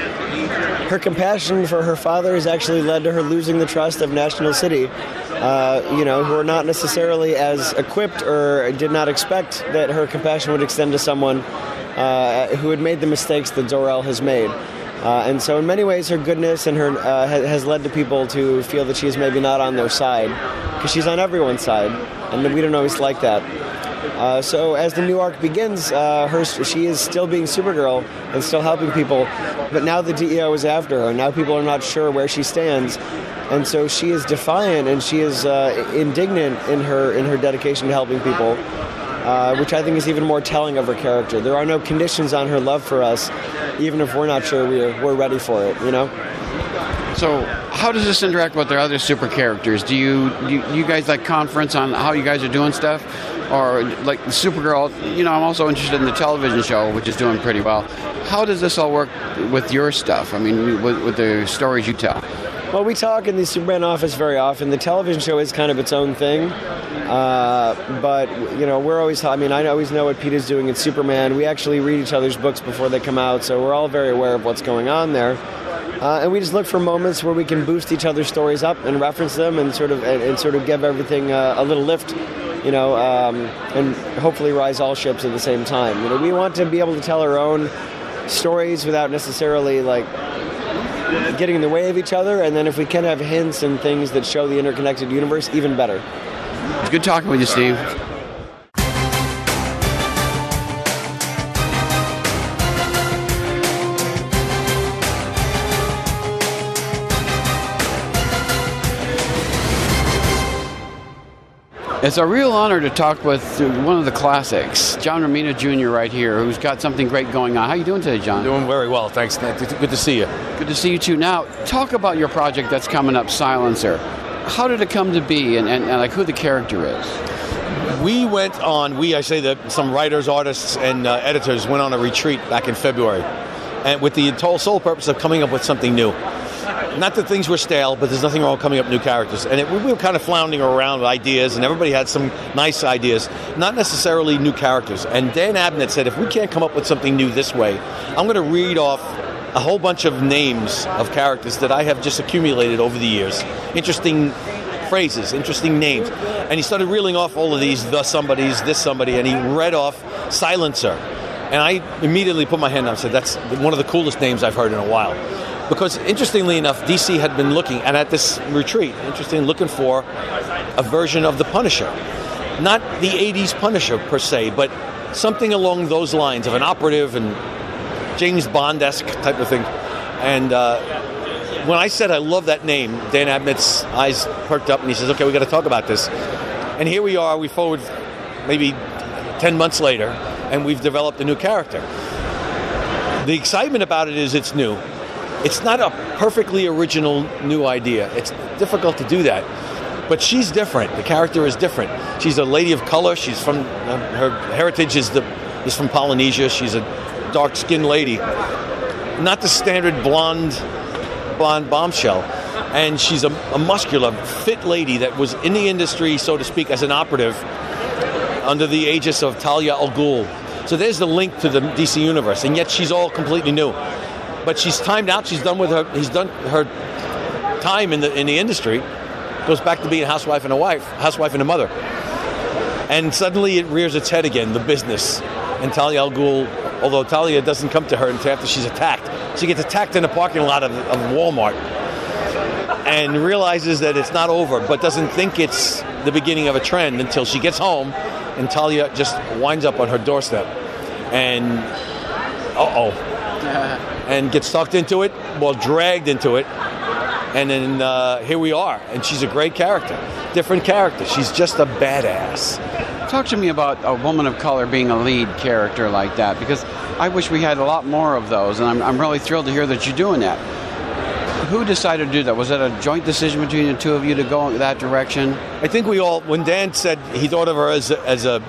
her compassion for her father has actually led to her losing the trust of National City, uh, you know, who are not necessarily as equipped or did not expect that her compassion would extend to someone uh, who had made the mistakes that Zor-El has made. Uh, and so in many ways her goodness and her uh, has led to people to feel that she's maybe not on their side, because she's on everyone's side, and we don't always like that. Uh, so as the new arc begins, uh, her she is still being Supergirl and still helping people, but now the D E O is after her. Now people are not sure where she stands, and so she is defiant and she is uh, indignant in her in her dedication to helping people, uh, which I think is even more telling of her character. There are no conditions on her love for us, even if we're not sure we're we're ready for it. You know. So how does this interact with their other super characters? Do you, do you you guys like conference on how you guys are doing stuff? Or like Supergirl, you know, I'm also interested in the television show, which is doing pretty well. How does this all work with your stuff? I mean, with, with the stories you tell? Well, we talk in the Superman office very often. The television show is kind of its own thing. Uh, but, you know, we're always, I mean, I always know what Pete is doing in Superman. We actually read each other's books before they come out, so we're all very aware of what's going on there. Uh, and we just look for moments where we can boost each other's stories up and reference them and sort of and, and sort of give everything uh, a little lift, you know, um, and hopefully rise all ships at the same time. You know, we want to be able to tell our own stories without necessarily like getting in the way of each other. And then if we can have hints and things that show the interconnected universe, even better. It's good talking with you, Steve. It's a real honor to talk with one of the classics, John Romita Junior right here, who's got something great going on. How are you doing today, John? Doing very well, thanks. Good to see you. Good to see you, too. Now, talk about your project that's coming up, Silencer. How did it come to be, and, and, and like who the character is? We went on, we, I say that some writers, artists, and uh, editors went on a retreat back in February, and with the sole purpose of coming up with something new. Not that things were stale, but there's nothing wrong with coming up with new characters. And it, we were kind of floundering around with ideas, and everybody had some nice ideas, not necessarily new characters. And Dan Abnett said, if we can't come up with something new this way, I'm going to read off a whole bunch of names of characters that I have just accumulated over the years. Interesting phrases, interesting names. And he started reeling off all of these, the somebodies, this somebody, and he read off Silencer. And I immediately put my hand up and said, that's one of the coolest names I've heard in a while. Because, interestingly enough, D C had been looking, and at this retreat, interesting, looking for a version of the Punisher. Not the eighties Punisher, per se, but something along those lines of an operative and James Bond-esque type of thing. And uh, when I said I love that name, Dan Abnett's eyes perked up, and he says, okay, we got to talk about this. And here we are, we forward maybe ten months later, and we've developed a new character. The excitement about it is it's new. It's not a perfectly original new idea. It's difficult to do that. But she's different. The character is different. She's a lady of color. She's from, uh, her heritage is the is from Polynesia. She's a dark-skinned lady. Not the standard blonde, blonde bombshell. And she's a, a muscular, fit lady that was in the industry, so to speak, as an operative under the aegis of Talia al Ghul. So there's the link to the D C universe, and yet she's all completely new. But she's timed out. She's done with her. He's done her time in the in the industry. Goes back to being a housewife and a wife, housewife and a mother. And suddenly it rears its head again, the business. And Talia al Ghul, although Talia doesn't come to her until after she's attacked, she gets attacked in the parking lot of, of Walmart. And realizes that it's not over, but doesn't think it's the beginning of a trend until she gets home, and Talia just winds up on her doorstep, and uh-oh, and gets sucked into it, well, dragged into it, and then uh, here we are, and she's a great character, different character. She's just a badass. Talk to me about a woman of color being a lead character like that, because I wish we had a lot more of those, and I'm, I'm really thrilled to hear that you're doing that. Who decided to do that? Was it a joint decision between the two of you to go in that direction? I think we all, when Dan said he thought of her as a, as a,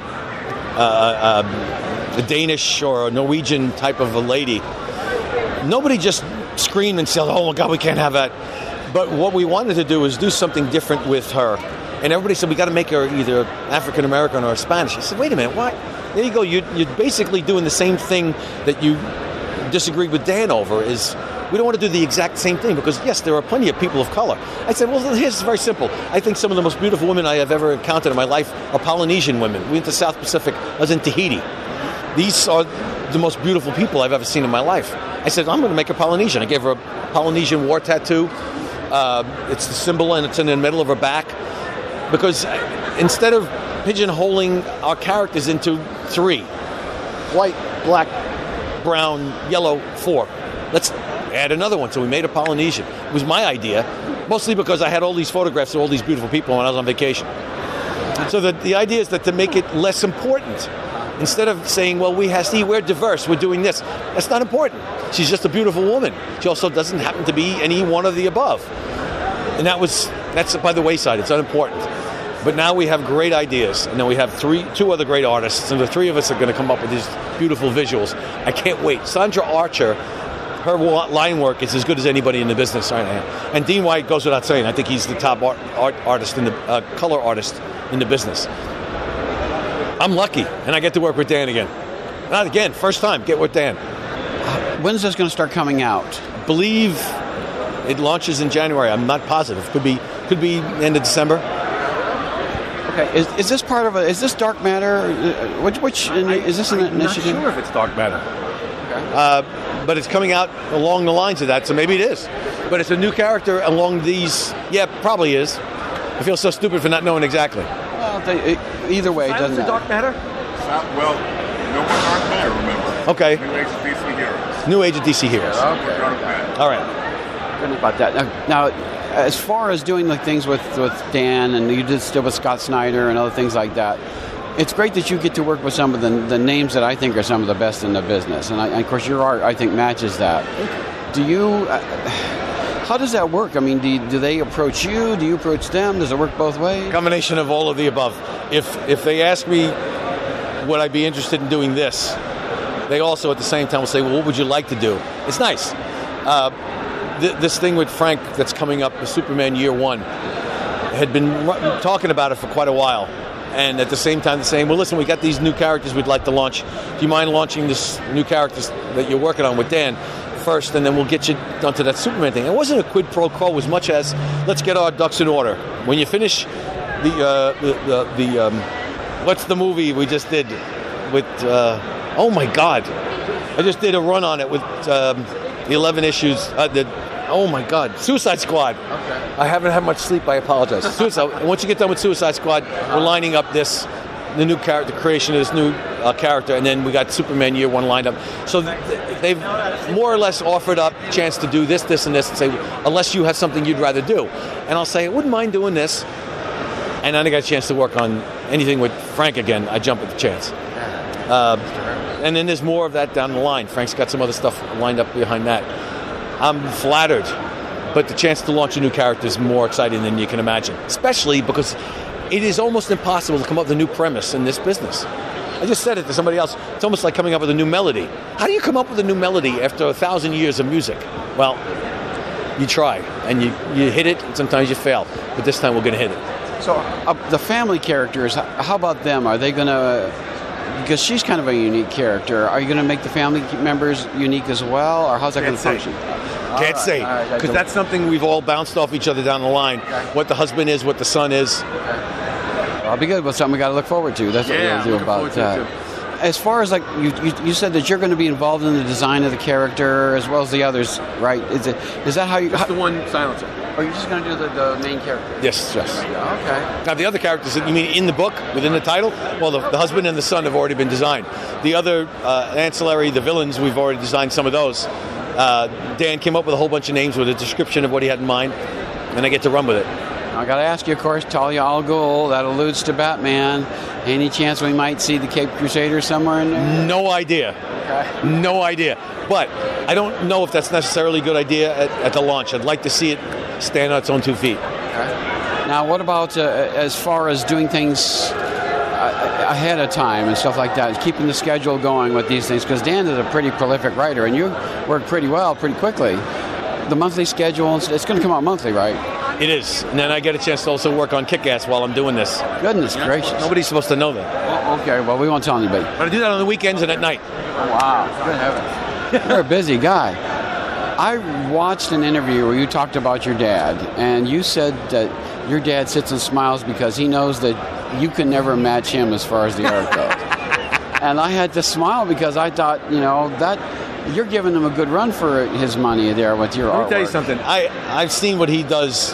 uh, a, a Danish or a Norwegian type of a lady, nobody just screamed and said, oh my God, we can't have that. But what we wanted to do is do something different with her. And everybody said, we got to make her either African-American or Spanish. I said, wait a minute, what? There you go. You, you're basically doing the same thing that you disagreed with Dan over, is we don't want to do the exact same thing, because, yes, there are plenty of people of color. I said, well, here's very simple. I think some of the most beautiful women I have ever encountered in my life are Polynesian women. We went to South Pacific. I was in Tahiti. These are the most beautiful people I've ever seen in my life. I said, I'm going to make her Polynesian. I gave her a Polynesian war tattoo. Uh, it's the symbol, and it's in the middle of her back. Because instead of pigeonholing our characters into three, white, black, brown, yellow, four, let's add another one. So we made a Polynesian. It was my idea, mostly because I had all these photographs of all these beautiful people when I was on vacation. So the, the idea is that to make it less important, instead of saying, well, we have, see, we're diverse, we're doing this, that's not important. She's just a beautiful woman. She also doesn't happen to be any one of the above. And that was, that's by the wayside. It's unimportant. But now we have great ideas, and then we have three, two other great artists, and the three of us are going to come up with these beautiful visuals. I can't wait. Sandra Archer, her line work is as good as anybody in the business right now. And Dean White goes without saying. I think he's the top art, art artist, in the uh, color artist in the business. I'm lucky, and I get to work with Dan again. Not again, first time, get with Dan. When's this going to start coming out? I believe it launches in January. I'm not positive. Could be, could be end of December. Okay. Is, is this part of a? Is this Dark Matter? Which, which is this an I'm initiative? Not sure if it's Dark Matter. Okay. Uh, but it's coming out along the lines of that, so maybe it is. But it's a new character along these. Yeah, probably is. I feel so stupid for not knowing exactly. Well, they, it, either way, it doesn't matter. Dark Matter? Uh, well, no more Dark Matter. Remember? Okay. New Age of D C Heroes. New Age of D C Heroes. Okay. All right. Good about that. Now, now, as far as doing the things with, with Dan, and you did still with Scott Snyder and other things like that, it's great that you get to work with some of the, the names that I think are some of the best in the business. And, I, and of course, your art, I think, matches that. Do you... Uh, how does that work? I mean, do, you, do they approach you? Do you approach them? Does it work both ways? Combination of all of the above. If if they ask me, would I be interested in doing this, they also at the same time will say, well, what would you like to do? It's nice. Uh, th- this thing with Frank that's coming up, the Superman Year One, had been r- talking about it for quite a while. And at the same time, they're saying, well, listen, we got these new characters we'd like to launch. Do you mind launching this new characters that you're working on with Dan first, and then we'll get you onto that Superman thing? It wasn't a quid pro quo as much as, let's get our ducks in order. When you finish the, uh, the, the, the um, what's the movie we just did with, uh, oh my God, I just did a run on it with um, the eleven issues, uh, the, oh my God, Suicide Squad. Okay. I haven't had much sleep, I apologize. Suicide, once you get done with Suicide Squad, we're lining up this, the new character, the creation of this new uh, character, and then we got Superman Year One lined up. So th- they've more or less offered up a chance to do this, this, and this, and say, unless you have something you'd rather do. And I'll say, I wouldn't mind doing this. And then I got a chance to work on anything with Frank again, I jump at the chance. Uh, and then there's more of that down the line. Frank's got some other stuff lined up behind that. I'm flattered, but the chance to launch a new character is more exciting than you can imagine, especially because it is almost impossible to come up with a new premise in this business. I just said it to somebody else. It's almost like coming up with a new melody. How do you come up with a new melody after a thousand years of music? Well, you try and you, you hit it, and sometimes you fail. But this time we're going to hit it. So uh, the family characters, how about them? Are they going to, because she's kind of a unique character, are you going to make the family members unique as well, or how's that going to function? Can't say, because that's something we've all bounced off each other down the line. Okay. What the husband is, what the son is. Okay. Well, I'll be good with something we got to look forward to. That's yeah, what we'll do about that. As far as like you, you, you said that you're going to be involved in the design of the character as well as the others, right? Is it is that how you? That's how, the one silencer. Are you just going to do the, the main character? Yes, yes. Okay. Now the other characters, you mean in the book, within the title? Well, the, the husband and the son have already been designed. The other uh, ancillary, the villains, we've already designed some of those. Uh, Dan came up with a whole bunch of names with a description of what he had in mind, and I get to run with it. I got to ask you, of course, Talia al Ghul, that alludes to Batman. Any chance we might see the Caped Crusader somewhere in there? No idea. Okay. No idea. But I don't know if that's necessarily a good idea at, at the launch. I'd like to see it stand on its own two feet. Okay. Now, what about uh, as far as doing things uh, ahead of time and stuff like that, keeping the schedule going with these things? Because Dan is a pretty prolific writer, and you work pretty well, pretty quickly. The monthly schedule, it's going to come out monthly, right? It is. And then I get a chance to also work on Kick-Ass while I'm doing this. Goodness yeah. gracious. Nobody's supposed to know that. Oh, okay, well, we won't tell anybody. But I do that on the weekends and at night. Oh, wow. Good heavens. You're a busy guy. I watched an interview where you talked about your dad, and you said that your dad sits and smiles because he knows that you can never match him as far as the art goes. And I had to smile because I thought, you know, that... You're giving him a good run for his money there with your artwork. Let me tell you something. I, I've seen what he does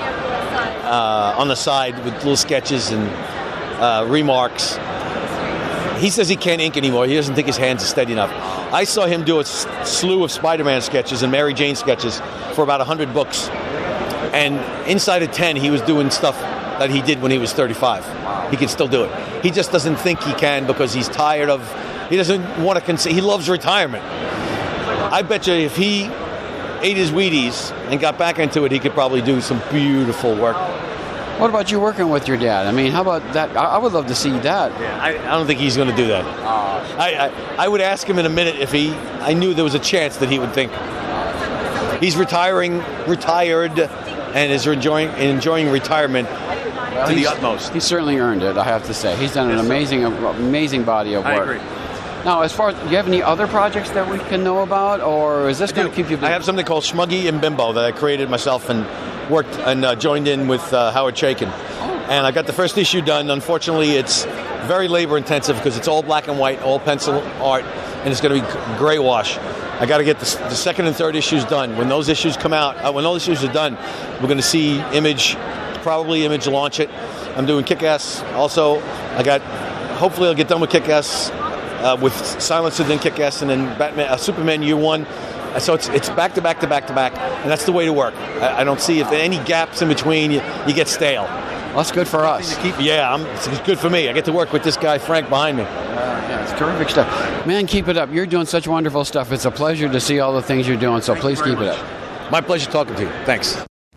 uh, on the side with little sketches and uh, remarks. He says he can't ink anymore. He doesn't think his hands are steady enough. I saw him do a slew of Spider-Man sketches and Mary Jane sketches for about one hundred books. And inside of ten, he was doing stuff that he did when he was thirty-five. He can still do it. He just doesn't think he can because he's tired of... He doesn't want to... Cons- he loves retirement. I bet you if he ate his Wheaties and got back into it, he could probably do some beautiful work. What about you working with your dad? I mean, how about that? I, I would love to see that. Yeah, I, I don't think he's going to do that. Uh, I, I I would ask him in a minute if he... I knew there was a chance that he would think. He's retiring, retired, and is enjoying enjoying retirement well, to the utmost. He certainly earned it, I have to say. He's done an yes, amazing, amazing body of work. I agree. Now, as far as, do you have any other projects that we can know about, or is this going to keep you busy? I have something called Schmuggy and Bimbo that I created myself and worked and uh, joined in with uh, Howard Chaykin. Oh. And I got the first issue done. Unfortunately, it's very labor intensive because it's all black and white, all pencil art, and it's going to be gray wash. I got to get the, the second and third issues done. When those issues come out, uh, when those issues are done, we're going to see Image, probably Image launch it. I'm doing Kick-Ass also. I got, hopefully I'll get done with Kick-Ass. Uh, with Silencer, then Kick-Ass, and then Batman, uh, Superman Year One. Uh, so it's it's back to back to back to back, and that's the way to work. I, I don't see if there are any gaps in between. You, you get stale. Well, that's good for us. Keep, yeah, I'm, it's good for me. I get to work with this guy Frank behind me. Uh, yeah, it's terrific stuff, man. Keep it up. You're doing such wonderful stuff. It's a pleasure to see all the things you're doing. So Thank please keep much. it up. My pleasure talking to you. Thanks.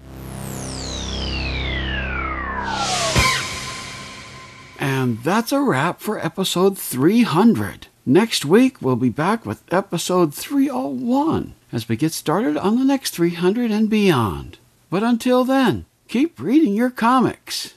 And that's a wrap for episode three hundred. Next week, we'll be back with episode three oh one as we get started on the next three hundred and beyond. But until then, keep reading your comics.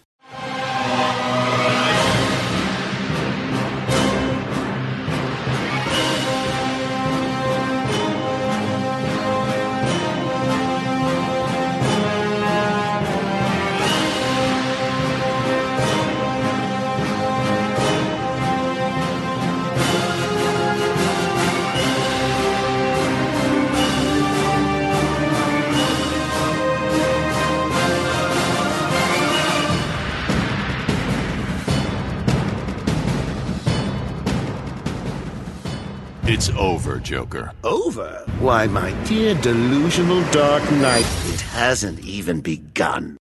It's over, Joker. Over? Why, my dear delusional Dark Knight, it hasn't even begun.